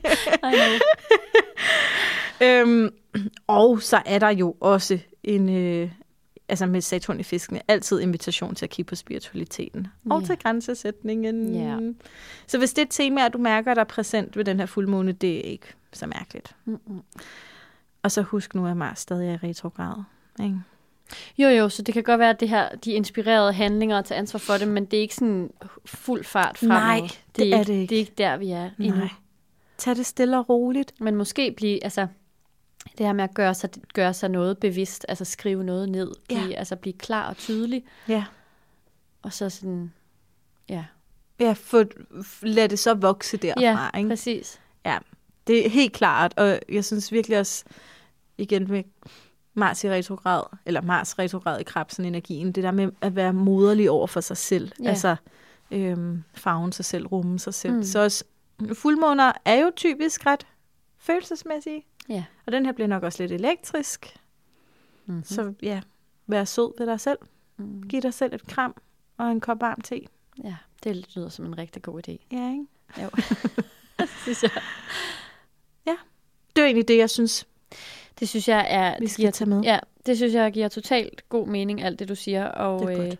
Ja. Og så er der jo også altså med Saturn i fiskene, altid invitation til at kigge på spiritualiteten. Og til grænsesætningen. Yeah. Så hvis det er et tema, at du mærker, der er præsent ved den her fuldmåne, det er ikke så mærkeligt. Og så husk nu, at Mars stadig er retrograd. Ikke? Jo, så det kan godt være, at det her, de inspirerede handlinger at tage ansvar for det, men det er ikke sådan fuld fart fremad. Nej, det er det ikke. Det er ikke der, vi er endnu. Nej. Tag det stille og roligt. Men måske det her med at gøre sig noget bevidst, altså skrive noget ned, blive klar og tydelig. Ja. Og så sådan, ja. Ja, lad det så vokse derfra. Ja, ikke? Præcis. Ja, det er helt klart, og jeg synes virkelig også, igen med Mars retrograd i krebsen energien, det der med at være moderlig over for sig selv. Ja. Altså farven sig selv, rumme sig selv. Så også fuldmåner er jo typisk ret følelsesmæssige. Ja. Og den her bliver nok også lidt elektrisk. Så ja, vær sød ved dig selv. Giv dig selv et kram og en kop varm te. Ja, det lyder som en rigtig god idé. Ja, ikke? Jo. Synes jeg. Ja, det er egentlig det, jeg synes. Det synes jeg er... Vi skal tage med. Ja, det synes jeg giver totalt god mening, alt det du siger. Og, det er godt.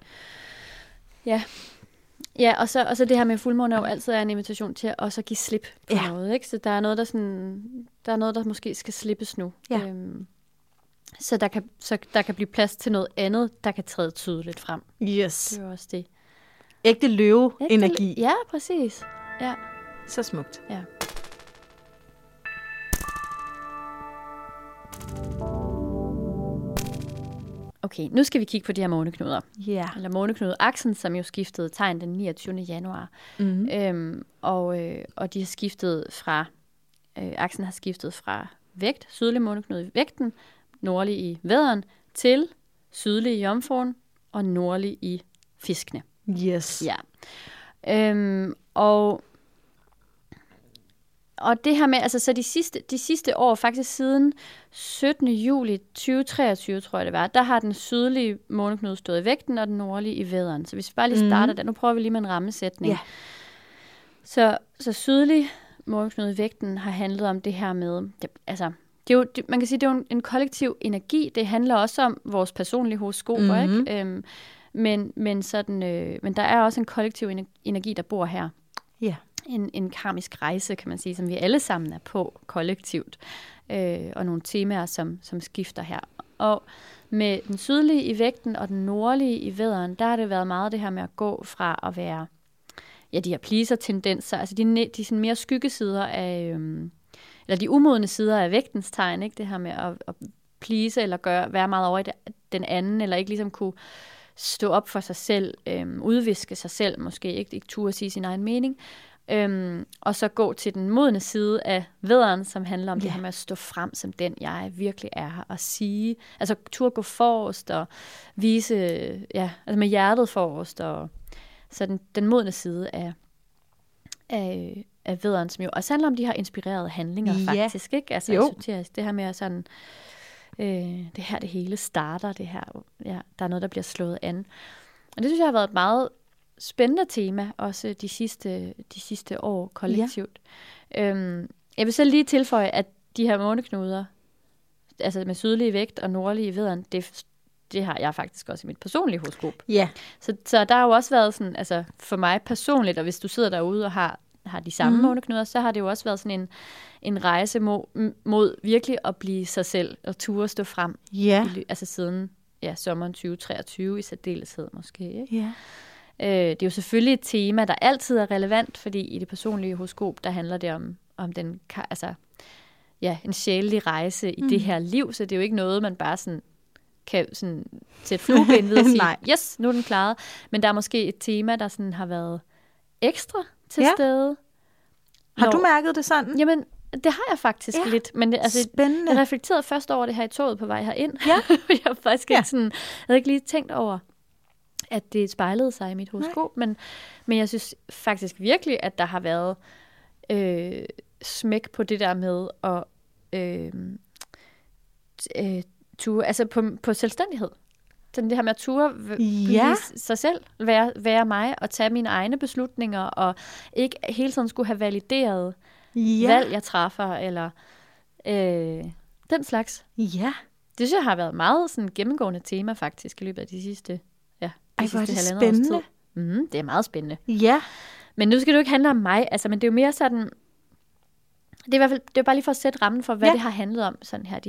Ja, og så det her med fuldmåne er jo altid en invitation til også at give slip på noget, ikke? Så der er noget, der måske skal slippes nu. Ja. Så der kan blive plads til noget andet, der kan træde tydeligt frem. Yes. Det er jo også det. Ægte løve-energi. Ja, præcis. Ja. Så smukt. Ja. Okay, nu skal vi kigge på de her måneknuder. Yeah. Eller måneknudeaksen, som jo skiftede tegn den 29. januar. Og de har skiftet fra, aksen har skiftet fra vægt, sydlig måneknude i vægten, nordlig i vædderen, til sydlig i jomfruen og nordlig i fiskene. Yes. Ja. Og det her med, altså så de sidste år, faktisk siden 17. juli 2023, tror jeg det var, der har den sydlige måneknude stået i vægten, og den nordlige i vædderen. Så hvis vi bare lige starter der, nu prøver vi lige med en rammesætning. Yeah. Så sydlig måneknude i vægten har handlet om det her med, man kan sige, det er jo en kollektiv energi. Det handler også om vores personlige horoskoper, ikke? Men der er også en kollektiv energi, der bor her. Ja. Yeah. En karmisk rejse, kan man sige, som vi alle sammen er på kollektivt. Og nogle temaer, som skifter her. Og med den sydlige i vægten og den nordlige i vædderen, der har det været meget det her med at gå fra at være de her pleaser-tendenser, altså de sådan mere skyggesider af, eller de umodne sider af vægtens tegn, ikke? Det her med at please, eller være meget over i den anden, eller ikke ligesom kunne stå op for sig selv, udviske sig selv måske, ikke turde sige sin egen mening, og så gå til den modne side af vædderen, som handler om det her med at stå frem som den, jeg virkelig er her, og sige, altså turde gå forrest, og vise, altså med hjertet forrest, og så den modne side af vædderen, som jo også handler om de her inspirerede handlinger, faktisk, ikke? Altså esoterisk, det her med sådan, det her det hele starter, det her, der er noget, der bliver slået an. Og det synes jeg har været et meget spændende tema, også de sidste år kollektivt. Jeg vil selv lige tilføje, at de her måneknuder, altså med sydlige vægt og nordlige vædderen, det har jeg faktisk også i mit personlige horoskop. Ja. Så der har jo også været sådan, altså for mig personligt, og hvis du sidder derude og har de samme måneknuder, så har det jo også været sådan en rejse mod virkelig at blive sig selv, og ture stå frem. Ja. Altså siden sommeren 2023 i særdeleshed måske. Ikke? Ja. Det er jo selvfølgelig et tema, der altid er relevant, fordi i det personlige horoskop, der handler det om den, altså, en sjælelig rejse i det her liv, så det er jo ikke noget, man bare sådan kan sådan sætte flueben ved og sige, yes, nu er den klaret. Men der er måske et tema, der sådan har været ekstra til stede. Har du mærket det sådan? Jamen, det har jeg faktisk lidt. Men spændende. Jeg reflekterede først over det her i toget på vej herind. Ja. Jeg har faktisk ikke sådan, jeg havde ikke lige tænkt over, at det spejlede sig i mit horoskop. Men jeg synes faktisk virkelig, at der har været smæk på det der med at ture, altså på selvstændighed. Sådan det her med at ture blive sig selv, være mig, og tage mine egne beslutninger, og ikke hele tiden skulle have valideret valg, jeg træffer, eller den slags. Ja. Det synes jeg har været meget sådan gennemgående tema faktisk i løbet af de sidste halvandet års tid. Det er meget spændende. Ja. Men nu skal det jo ikke handle om mig, altså, men det er jo mere sådan, det er i hvert fald, det er bare lige for at sætte rammen for, hvad det har handlet om sådan her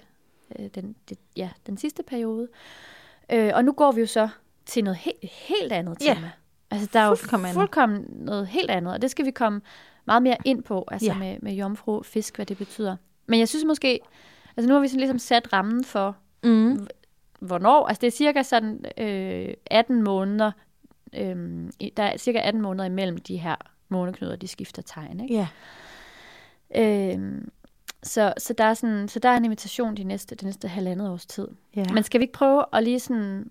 den sidste periode. Og nu går vi jo så til noget helt andet tema. Ja. Altså, der er jo fuldkommen noget helt andet, og det skal vi komme meget mere ind på, altså med jomfru, fisk, hvad det betyder. Men jeg synes måske, altså nu har vi sådan ligesom sat rammen for, hvornår, altså det er cirka sådan 18 måneder, der er cirka 18 måneder imellem de her måneknuder, de skifter tegn, ikke? Ja. Så der er en invitation det næste halvandet års tid. Ja. Men skal vi ikke prøve at lige sådan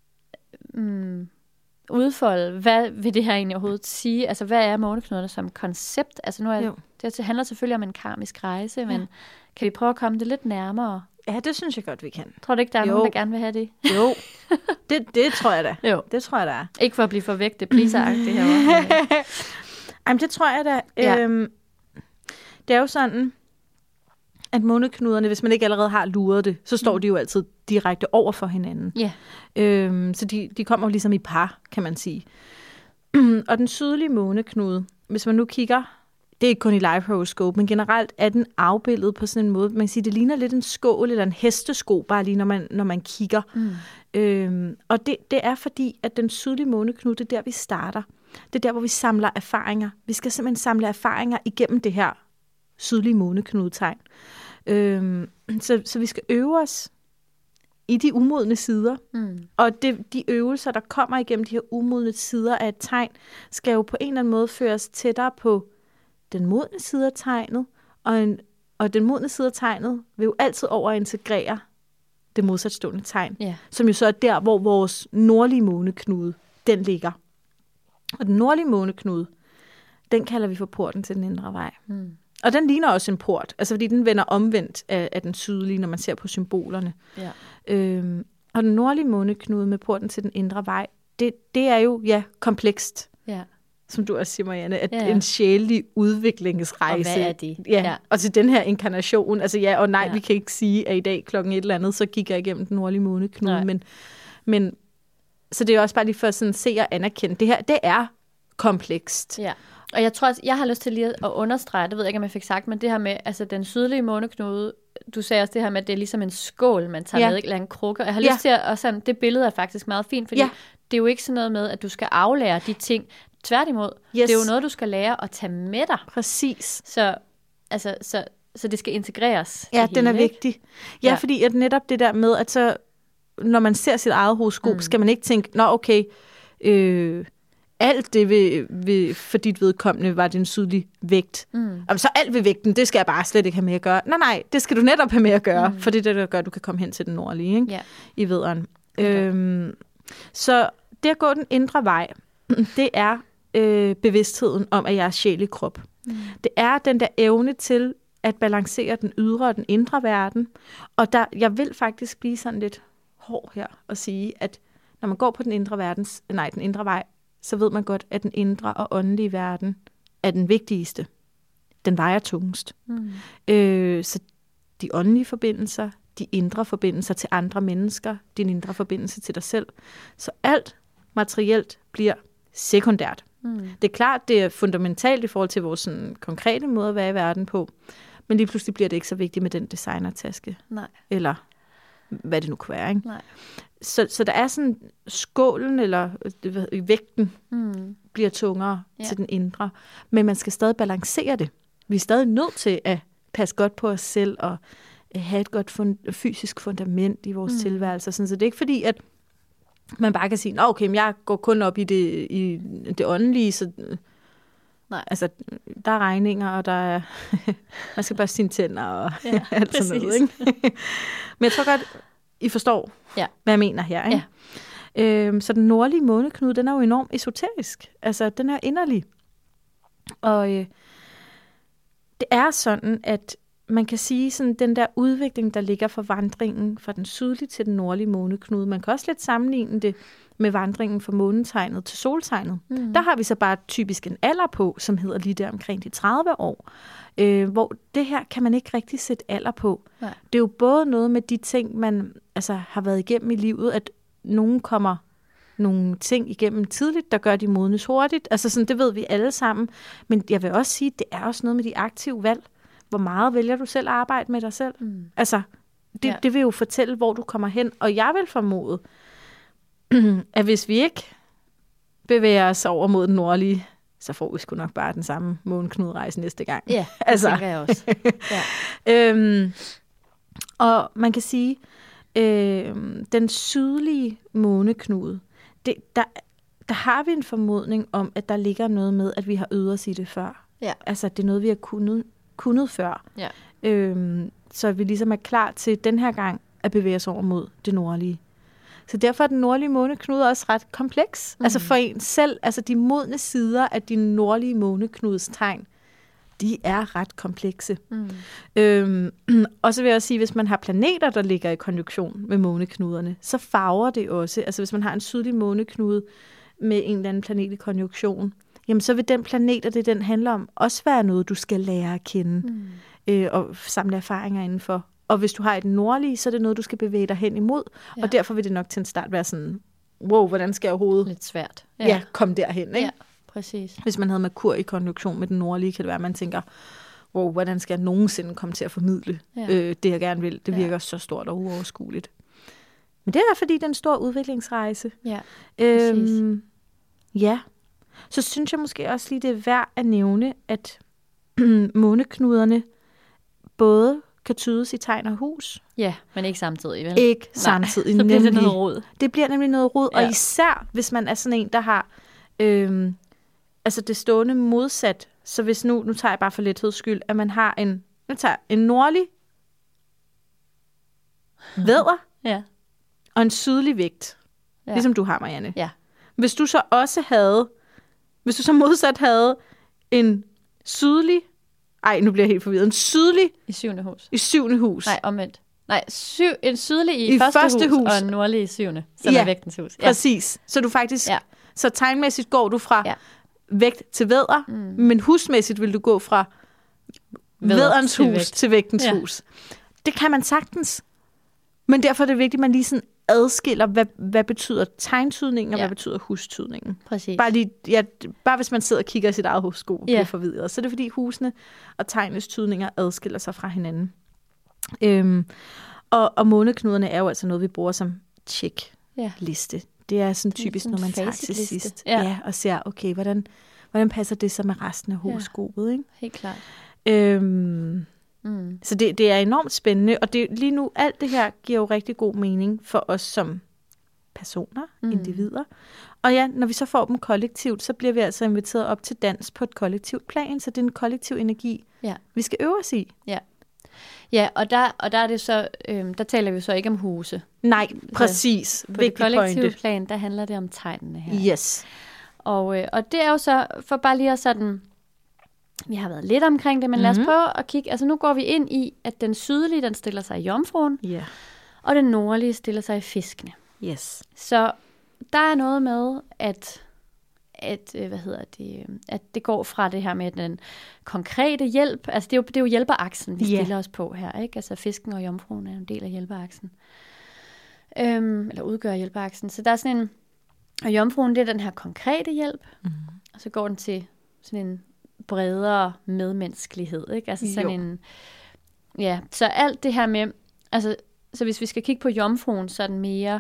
udfolde, hvad vil det her egentlig overhovedet sige? Altså, hvad er måneknuderne som koncept? Altså, det handler selvfølgelig om en karmisk rejse, men kan vi prøve at komme det lidt nærmere? Ja, det synes jeg godt, vi kan. Tror du ikke, der er nogen, der gerne vil have det? Jo, det tror jeg da. Jo. Det tror jeg, der er. Ikke for at blive forvægtet, pleaser-agtigt herovre. Jamen, det tror jeg da. Ja. Det er jo sådan, at måneknuderne, hvis man ikke allerede har luret det, så står de jo altid direkte over for hinanden. Ja. Så de kommer jo ligesom i par, kan man sige. Og den sydlige måneknude, hvis man nu kigger, det er ikke kun i live horoscope, men generelt er den afbildet på sådan en måde, man kan sige, det ligner lidt en skål eller en hestesko, bare lige når man kigger. Og det er fordi, at den sydlige måneknude, det er der, vi starter. Det er der, hvor vi samler erfaringer. Vi skal simpelthen samle erfaringer igennem det her sydlige måneknudetegn. Så vi skal øve os i de umodne sider. Og de øvelser, der kommer igennem de her umodne sider af et tegn, skal jo på en eller anden måde føres tættere på den modne side af tegnet, og den modne side af tegnet vil jo altid overintegrere det modsatstående tegn, som jo så er der, hvor vores nordlige måneknude, den ligger. Og den nordlige måneknude, den kalder vi for porten til den indre vej. Og den ligner også en port, altså fordi den vender omvendt af den sydlige, når man ser på symbolerne. Ja. Og den nordlige måneknude med porten til den indre vej, det er jo komplekst. Ja. Som du også siger, Marianne, at en sjælelig udviklingsrejse. Og hvad er det? Ja. Og til den her inkarnation, altså vi kan ikke sige, at i dag klokken et eller andet, så gik jeg igennem den nordlige måneknude, men så det er også bare lige for at sådan se og anerkende, det her, det er komplekst. Ja. Og jeg tror også, jeg har lyst til lige at understrege, det ved jeg ikke, om jeg fik sagt, men det her med, altså den sydlige måneknude, du sagde også det her med, at det er ligesom en skål, man tager med, eller en krukke. Og jeg har lyst til at, og sådan, det billede er faktisk meget fint, fordi det er jo ikke sådan noget med, at du skal aflære de ting. Tværtimod. Yes. Det er jo noget, du skal lære at tage med dig. Præcis. Så det skal integreres. Ja, den er vigtig. Ja, Ja. fordi at netop det der med, at så, når man ser sit eget horoskop, skal man ikke tænke, nå okay, alt det for dit vedkommende var den sydlige vægt. Så alt ved vægten, det skal jeg bare slet ikke have med at gøre. Nej, det skal du netop have med at gøre, for det er det, der gør, at du kan komme hen til den nordlige, ikke? Ja. I vædderen. Så det at gå den indre vej, det er bevidstheden om, at jeg er sjæl i krop. Det er den der evne til at balancere den ydre og den indre verden. Og jeg vil faktisk blive sådan lidt hård her og sige, at når man går på den indre vej, så ved man godt, at den indre og åndelige verden er den vigtigste. Den vejer tungest. Så de åndelige forbindelser, de indre forbindelser til andre mennesker, din indre forbindelse til dig selv. Så alt materielt bliver sekundært. Det er klart, det er fundamentalt i forhold til vores sådan, konkrete måde at være i verden på, men lige pludselig bliver det ikke så vigtigt med den designertaske. Nej. Eller hvad det nu kan være. Ikke? Nej. Så der er sådan, skålen eller vægten bliver tungere til den indre, men man skal stadig balancere det. Vi er stadig nødt til at passe godt på os selv og have et godt fysisk fundament i vores tilværelse. Så det er ikke fordi, at man bare kan sige, okay, men jeg går kun op i det åndelige, så nej. Altså, der er regninger, og der er man skal børste sine tænder og alt sådan noget. Ikke? Men jeg tror godt, I forstår, hvad jeg mener her. Ikke? Ja. Så den nordlige måneknude, den er jo enormt esoterisk. Altså, den er inderlig. Og det er sådan, at man kan sige, sådan den der udvikling, der ligger for vandringen fra den sydlige til den nordlige måneknude. Man kan også lidt sammenligne det med vandringen fra månetegnet til soltegnet. Der har vi så bare typisk en alder på, som hedder lige der omkring de 30 år. Hvor det her kan man ikke rigtig sætte alder på. Nej. Det er jo både noget med de ting, man har været igennem i livet, at nogen kommer nogle ting igennem tidligt, der gør de modnes hurtigt. Altså sådan, det ved vi alle sammen. Men jeg vil også sige, det er også noget med de aktive valg. Hvor meget vælger du selv at arbejde med dig selv? Altså, det vil jo fortælle, hvor du kommer hen. Og jeg vil formode, at hvis vi ikke bevæger os over mod den nordlige, så får vi sgu nok bare den samme måneknudrejse næste gang. Ja, det tænker jeg også. Ja. Og man kan sige, den sydlige måneknude, der har vi en formodning om, at der ligger noget med, at vi har øvet os i det før. Ja. Altså, det er noget, vi har kunnet før. Ja. Så vi ligesom er klar til den her gang at bevæge os over mod det nordlige. Så derfor er den nordlige måneknude også ret kompleks. Altså for en selv, altså de modne sider af de nordlige måneknudes tegn, de er ret komplekse. Og så vil jeg også sige, hvis man har planeter, der ligger i konjunktion med måneknuderne, så farver det også. Altså hvis man har en sydlig måneknude med en eller anden planet i konjunktion, jamen så vil den planet, og det den handler om, også være noget, du skal lære at kende og samle erfaringer indenfor. Og hvis du har et nordlige, så er det noget, du skal bevæge dig hen imod, og derfor vil det nok til en start være sådan, wow, hvordan skal jeg overhovedet lidt svært. Ja, komme derhen, ikke? Ja, præcis. Hvis man havde Merkur i konjunktion med den nordlige, kan det være, at man tænker, wow, hvordan skal jeg nogensinde komme til at formidle det, jeg gerne vil? Det virker så stort og uoverskueligt. Men det er fordi, det er en stor udviklingsrejse. Ja, præcis. Ja. Så synes jeg måske også lige, det er værd at nævne, at måneknuderne både kan tydes i tegn og hus. Ja, men ikke samtidig, vel? Ikke samtidig. Så bliver det noget rod. Det bliver nemlig noget rod, og især hvis man er sådan en, der har altså det stående modsat. Så hvis nu tager jeg bare for letheds skyld, at man har en nordlig vædder og en sydlig vægt. Ja. Ligesom du har, Marianne. Ja. Hvis du så modsat havde en sydlig, nu bliver jeg helt forvirret, en sydlig i syvende hus. I syvende hus. Nej, omvendt. Nej, en sydlig i første hus, og en nordlig i syvende, som er vægtens hus. Ja, præcis. Så du faktisk, så tegnmæssigt går du fra vægt til vædder, men husmæssigt vil du gå fra vædderens hus til vægtens hus. Det kan man sagtens. Men derfor er det vigtigt, at man lige sådan adskiller, hvad betyder tegntydningen, og hvad betyder hustydningen. Præcis. Bare hvis man sidder og kigger i sit eget horoskop og bliver forvirret. Så er det fordi husene og tegnenes tydninger adskiller sig fra hinanden. Og måneknuderne er jo altså noget, vi bruger som tjekliste. Det er sådan typisk, når man tager til sidst. Ja, og ser, okay, hvordan passer det så med resten af horoskopet, ikke? Helt klart. Så det er enormt spændende, og lige nu, alt det her giver jo rigtig god mening for os som personer, individer. Og ja, når vi så får dem kollektivt, så bliver vi altså inviteret op til dans på et kollektivt plan, så det er en kollektiv energi, vi skal øve os i. Ja, og der er det så, der taler vi så ikke om huse. Nej, præcis. På det kollektive plan, der handler det om tegnene her. Yes. Og det er jo så, for bare lige at sådan, vi har været lidt omkring det, men lad os prøve at kigge. Altså nu går vi ind i, at den sydlige, den stiller sig i Jomfruen, og den nordlige stiller sig i Fiskene. Yes. Så der er noget med, at det går fra det her med den konkrete hjælp. Altså det er jo hjælperaksen, vi stiller os på her, ikke? Altså Fisken og Jomfruen er en del af hjælpeaksen. Eller udgør hjælpeaksen. Så der er sådan en, og Jomfruen, det er den her konkrete hjælp, og så går den til sådan en bredere medmenneskelighed, ikke? Altså sådan en, så alt det her med, altså, så hvis vi skal kigge på Jomfruen, så er den mere,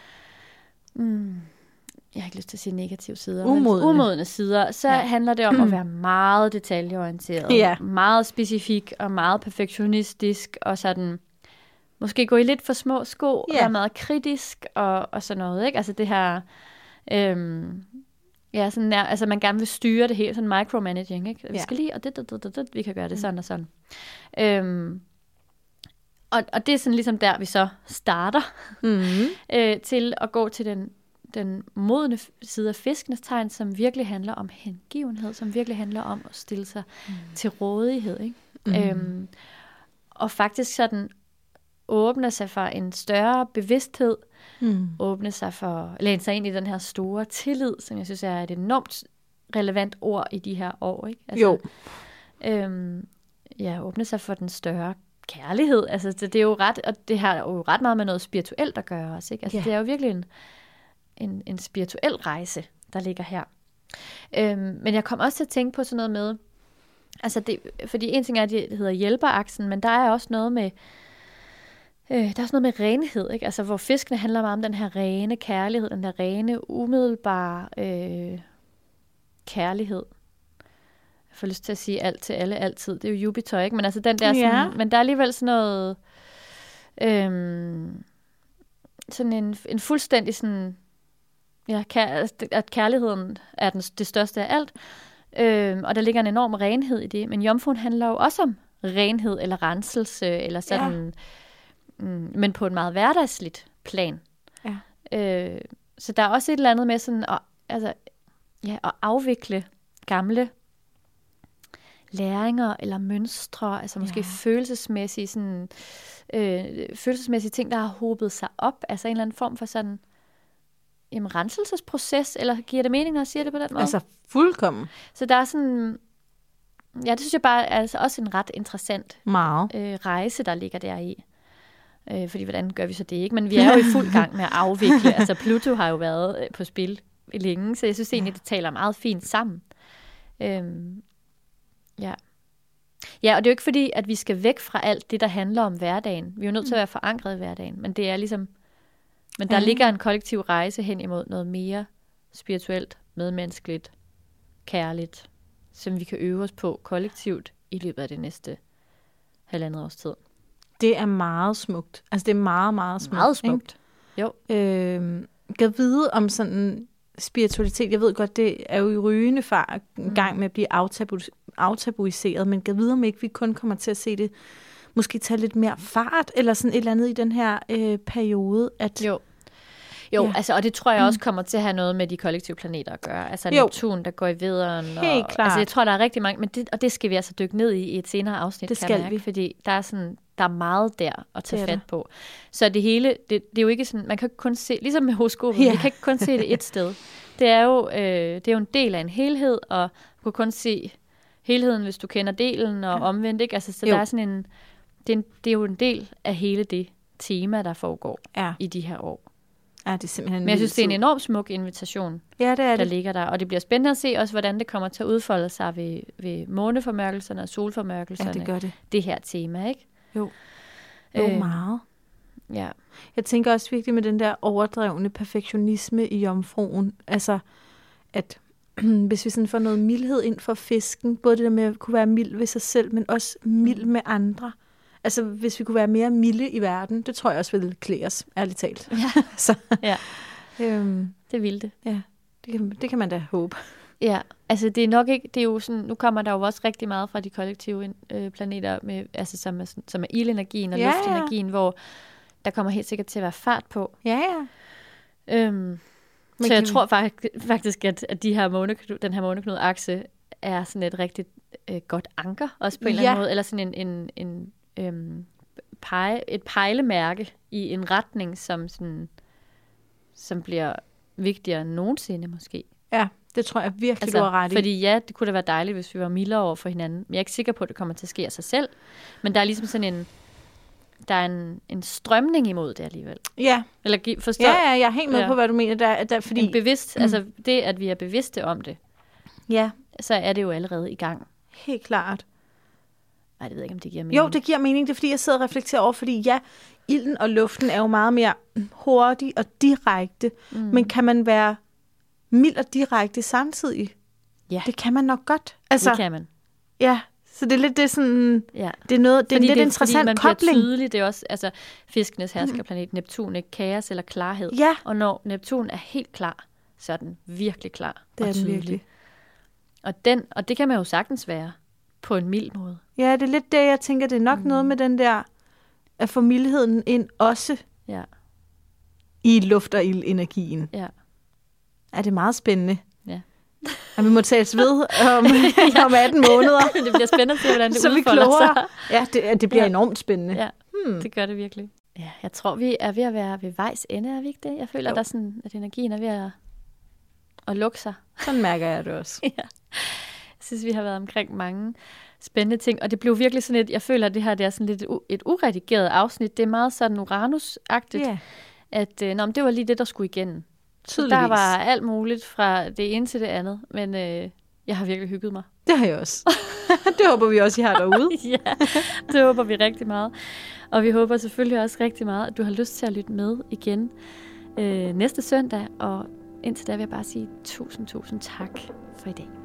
jeg har ikke lyst til at sige negative sider, umodne sider, så handler det om at være meget detaljeorienteret, meget specifik og meget perfektionistisk, og sådan, måske gå i lidt for små sko, og være meget kritisk, og sådan noget, ikke? Altså det her, sådan altså man gerne vil styre det hele, sådan micromanaging, ikke? Vi skal lige, og det, vi kan gøre det sådan og sådan. Og det er sådan ligesom der, vi så starter til at gå til den modne side af Fiskenes tegn, som virkelig handler om hengivenhed, som virkelig handler om at stille sig til rådighed, ikke? Og faktisk sådan åbne sig for en større bevidsthed, åbne sig for, læne sig ind i den her store tillid, som jeg synes er et enormt relevant ord i de her år, ikke? Altså, åbne sig for den større kærlighed. Altså det er jo ret, og det har jo ret meget med noget spirituelt at gøre også, ikke? Altså det er jo virkelig en spirituel rejse, der ligger her. Men jeg kom også til at tænke på sådan noget med, altså det, fordi en ting er, at det hedder hjælperaksen, men der er også noget med renhed, ikke? Altså hvor Fiskene handler meget om den her rene kærlighed, den der rene, umiddelbare kærlighed. Jeg får lyst til at sige alt til alle, altid. Det er jo Jupiter, ikke? Men altså den der sådan, men der er alligevel sådan noget, sådan en fuldstændig sådan, at kærligheden er det største af alt, og der ligger en enorm renhed i det. Men Jomfruen handler jo også om renhed eller renselse, eller sådan, men på et meget hverdagsligt plan. Så der er også et eller andet med sådan at afvikle gamle læringer eller mønstre, altså måske følelsesmæssige ting, der har hobet sig op, altså en eller anden form for sådan en renselsesproces, eller giver det mening, når jeg siger det på den måde? Altså fuldkommen. Så der er sådan, det synes jeg bare er altså også en ret interessant rejse, der ligger deri. Fordi hvordan gør vi så det ikke? Men vi er jo i fuld gang med at afvikle. Altså Pluto har jo været på spil længe, så jeg synes egentlig, det taler meget fint sammen. Ja, og det er jo ikke fordi, at vi skal væk fra alt det, der handler om hverdagen. Vi er jo nødt til at være forankret i hverdagen, men det er ligesom, men der ligger en kollektiv rejse hen imod noget mere spirituelt, medmenneskeligt, kærligt, som vi kan øve os på kollektivt i løbet af det næste 1,5 års tid. Det er meget smukt. Altså det er meget, meget smukt. Meget smukt. Ikke? Jo. Kan vide om sådan spiritualitet. Jeg ved godt, det er jo i rygende gang med at blive aftabuiseret, men kan vide om ikke vi kun kommer til at se det måske tage lidt mere fart, eller sådan et eller andet i den her periode. At altså, og det tror jeg også kommer til at have noget med de kollektive planeter at gøre. Altså Neptun, der går i vædderen. Helt klart. Altså jeg tror, der er rigtig mange, men det skal vi altså dykke ned i et senere afsnit, det skal vi. Fordi der er meget der at tage fat på. Så det hele, det er jo ikke sådan, man kan ikke kun se, ligesom med horoskopet, vi kan ikke kun se det et sted. Det er jo en del af en helhed, og du kan kun se helheden, hvis du kender delen, og omvendt, ikke? Altså, så der er sådan en, det er jo en del af hele det tema, der foregår i de her år. Ja, det er simpelthen. Men jeg synes, det er en enormt smuk invitation, der ligger der. Og det bliver spændende at se også, hvordan det kommer til at udfolde sig ved måneformørkelserne og solformørkelserne. Ja, det gør det. Det her tema, ikke? Jo. Meget. Ja. Jeg tænker også virkelig med den der overdrevne perfektionisme i jomfruen. Altså, at hvis vi sådan får noget mildhed ind for fisken, både det der med at kunne være mild ved sig selv, men også mild med andre. Altså, hvis vi kunne være mere milde i verden, det tror jeg også ville klæde os, ærligt talt. Ja, så, ja. Det ville det. Ja, det kan man da håbe. Ja, altså det er nok ikke, det er jo sådan, nu kommer der jo også rigtig meget fra de kollektive planeter, med, altså som er ildenergien og luftenergien, hvor der kommer helt sikkert til at være fart på. Ja, ja. Så jeg tror faktisk, at den her måneknud-akse er sådan et rigtig godt anker, også på en eller anden måde, eller sådan et pejlemærke i en retning, som bliver vigtigere end nogensinde måske. Ja, det tror jeg virkelig, du har ret i. Fordi det kunne da være dejligt, hvis vi var mildere over for hinanden. Men jeg er ikke sikker på, at det kommer til at ske af sig selv. Men der er ligesom sådan en strømning imod det alligevel. Ja. Eller forstår? Ja, jeg er helt med på, hvad du mener. Der fordi en bevidst, altså det, at vi er bevidste om det. Ja. Så er det jo allerede i gang. Helt klart. Nej, det ved jeg ikke, om det giver mening. Jo, det giver mening. Det er, fordi jeg sidder og reflekterer over, fordi ilden og luften er jo meget mere hurtig og direkte. Men kan man være mild og direkte samtidig? Ja. Det kan man nok godt. Altså, det kan man. Ja, så det er lidt det sådan, det er noget, det er en lidt interessant man kobling. Bliver tydelig, det er også, altså fiskenes herskerplanet Neptun, ikke? Kaos eller klarhed. Ja. Og når Neptun er helt klar, så er den virkelig klar det og tydelig. Virkelig. Og det kan man jo sagtens være på en mild måde. Ja, det er lidt det, jeg tænker, det er nok noget med den der, at få mildheden ind også i luft- og ildenergien. Ja. Er det meget spændende? Ja. Og vi må tales ved om 18 måneder. Det bliver spændende at se, hvordan det så udfolder sig. Ja, det bliver enormt spændende. Ja, det gør det virkelig. Ja, jeg tror, vi er ved at være ved vejs ende, er vi ikke det? Jeg føler, der sådan, at energien er ved at lukke sig. Sådan mærker jeg det også. Ja. Jeg synes, vi har været omkring mange spændende ting, og det blev virkelig sådan jeg føler, at det her det er sådan lidt et uredigeret afsnit. Det er meget sådan Uranus-agtigt, at det var lige det, der skulle igennem. Så der var alt muligt fra det ene til det andet, men jeg har virkelig hygget mig. Det har jeg også. Det håber vi også, I har derude. Ja, det håber vi rigtig meget. Og vi håber selvfølgelig også rigtig meget, at du har lyst til at lytte med igen næste søndag. Og indtil da vil jeg bare sige tusind tak for i dag.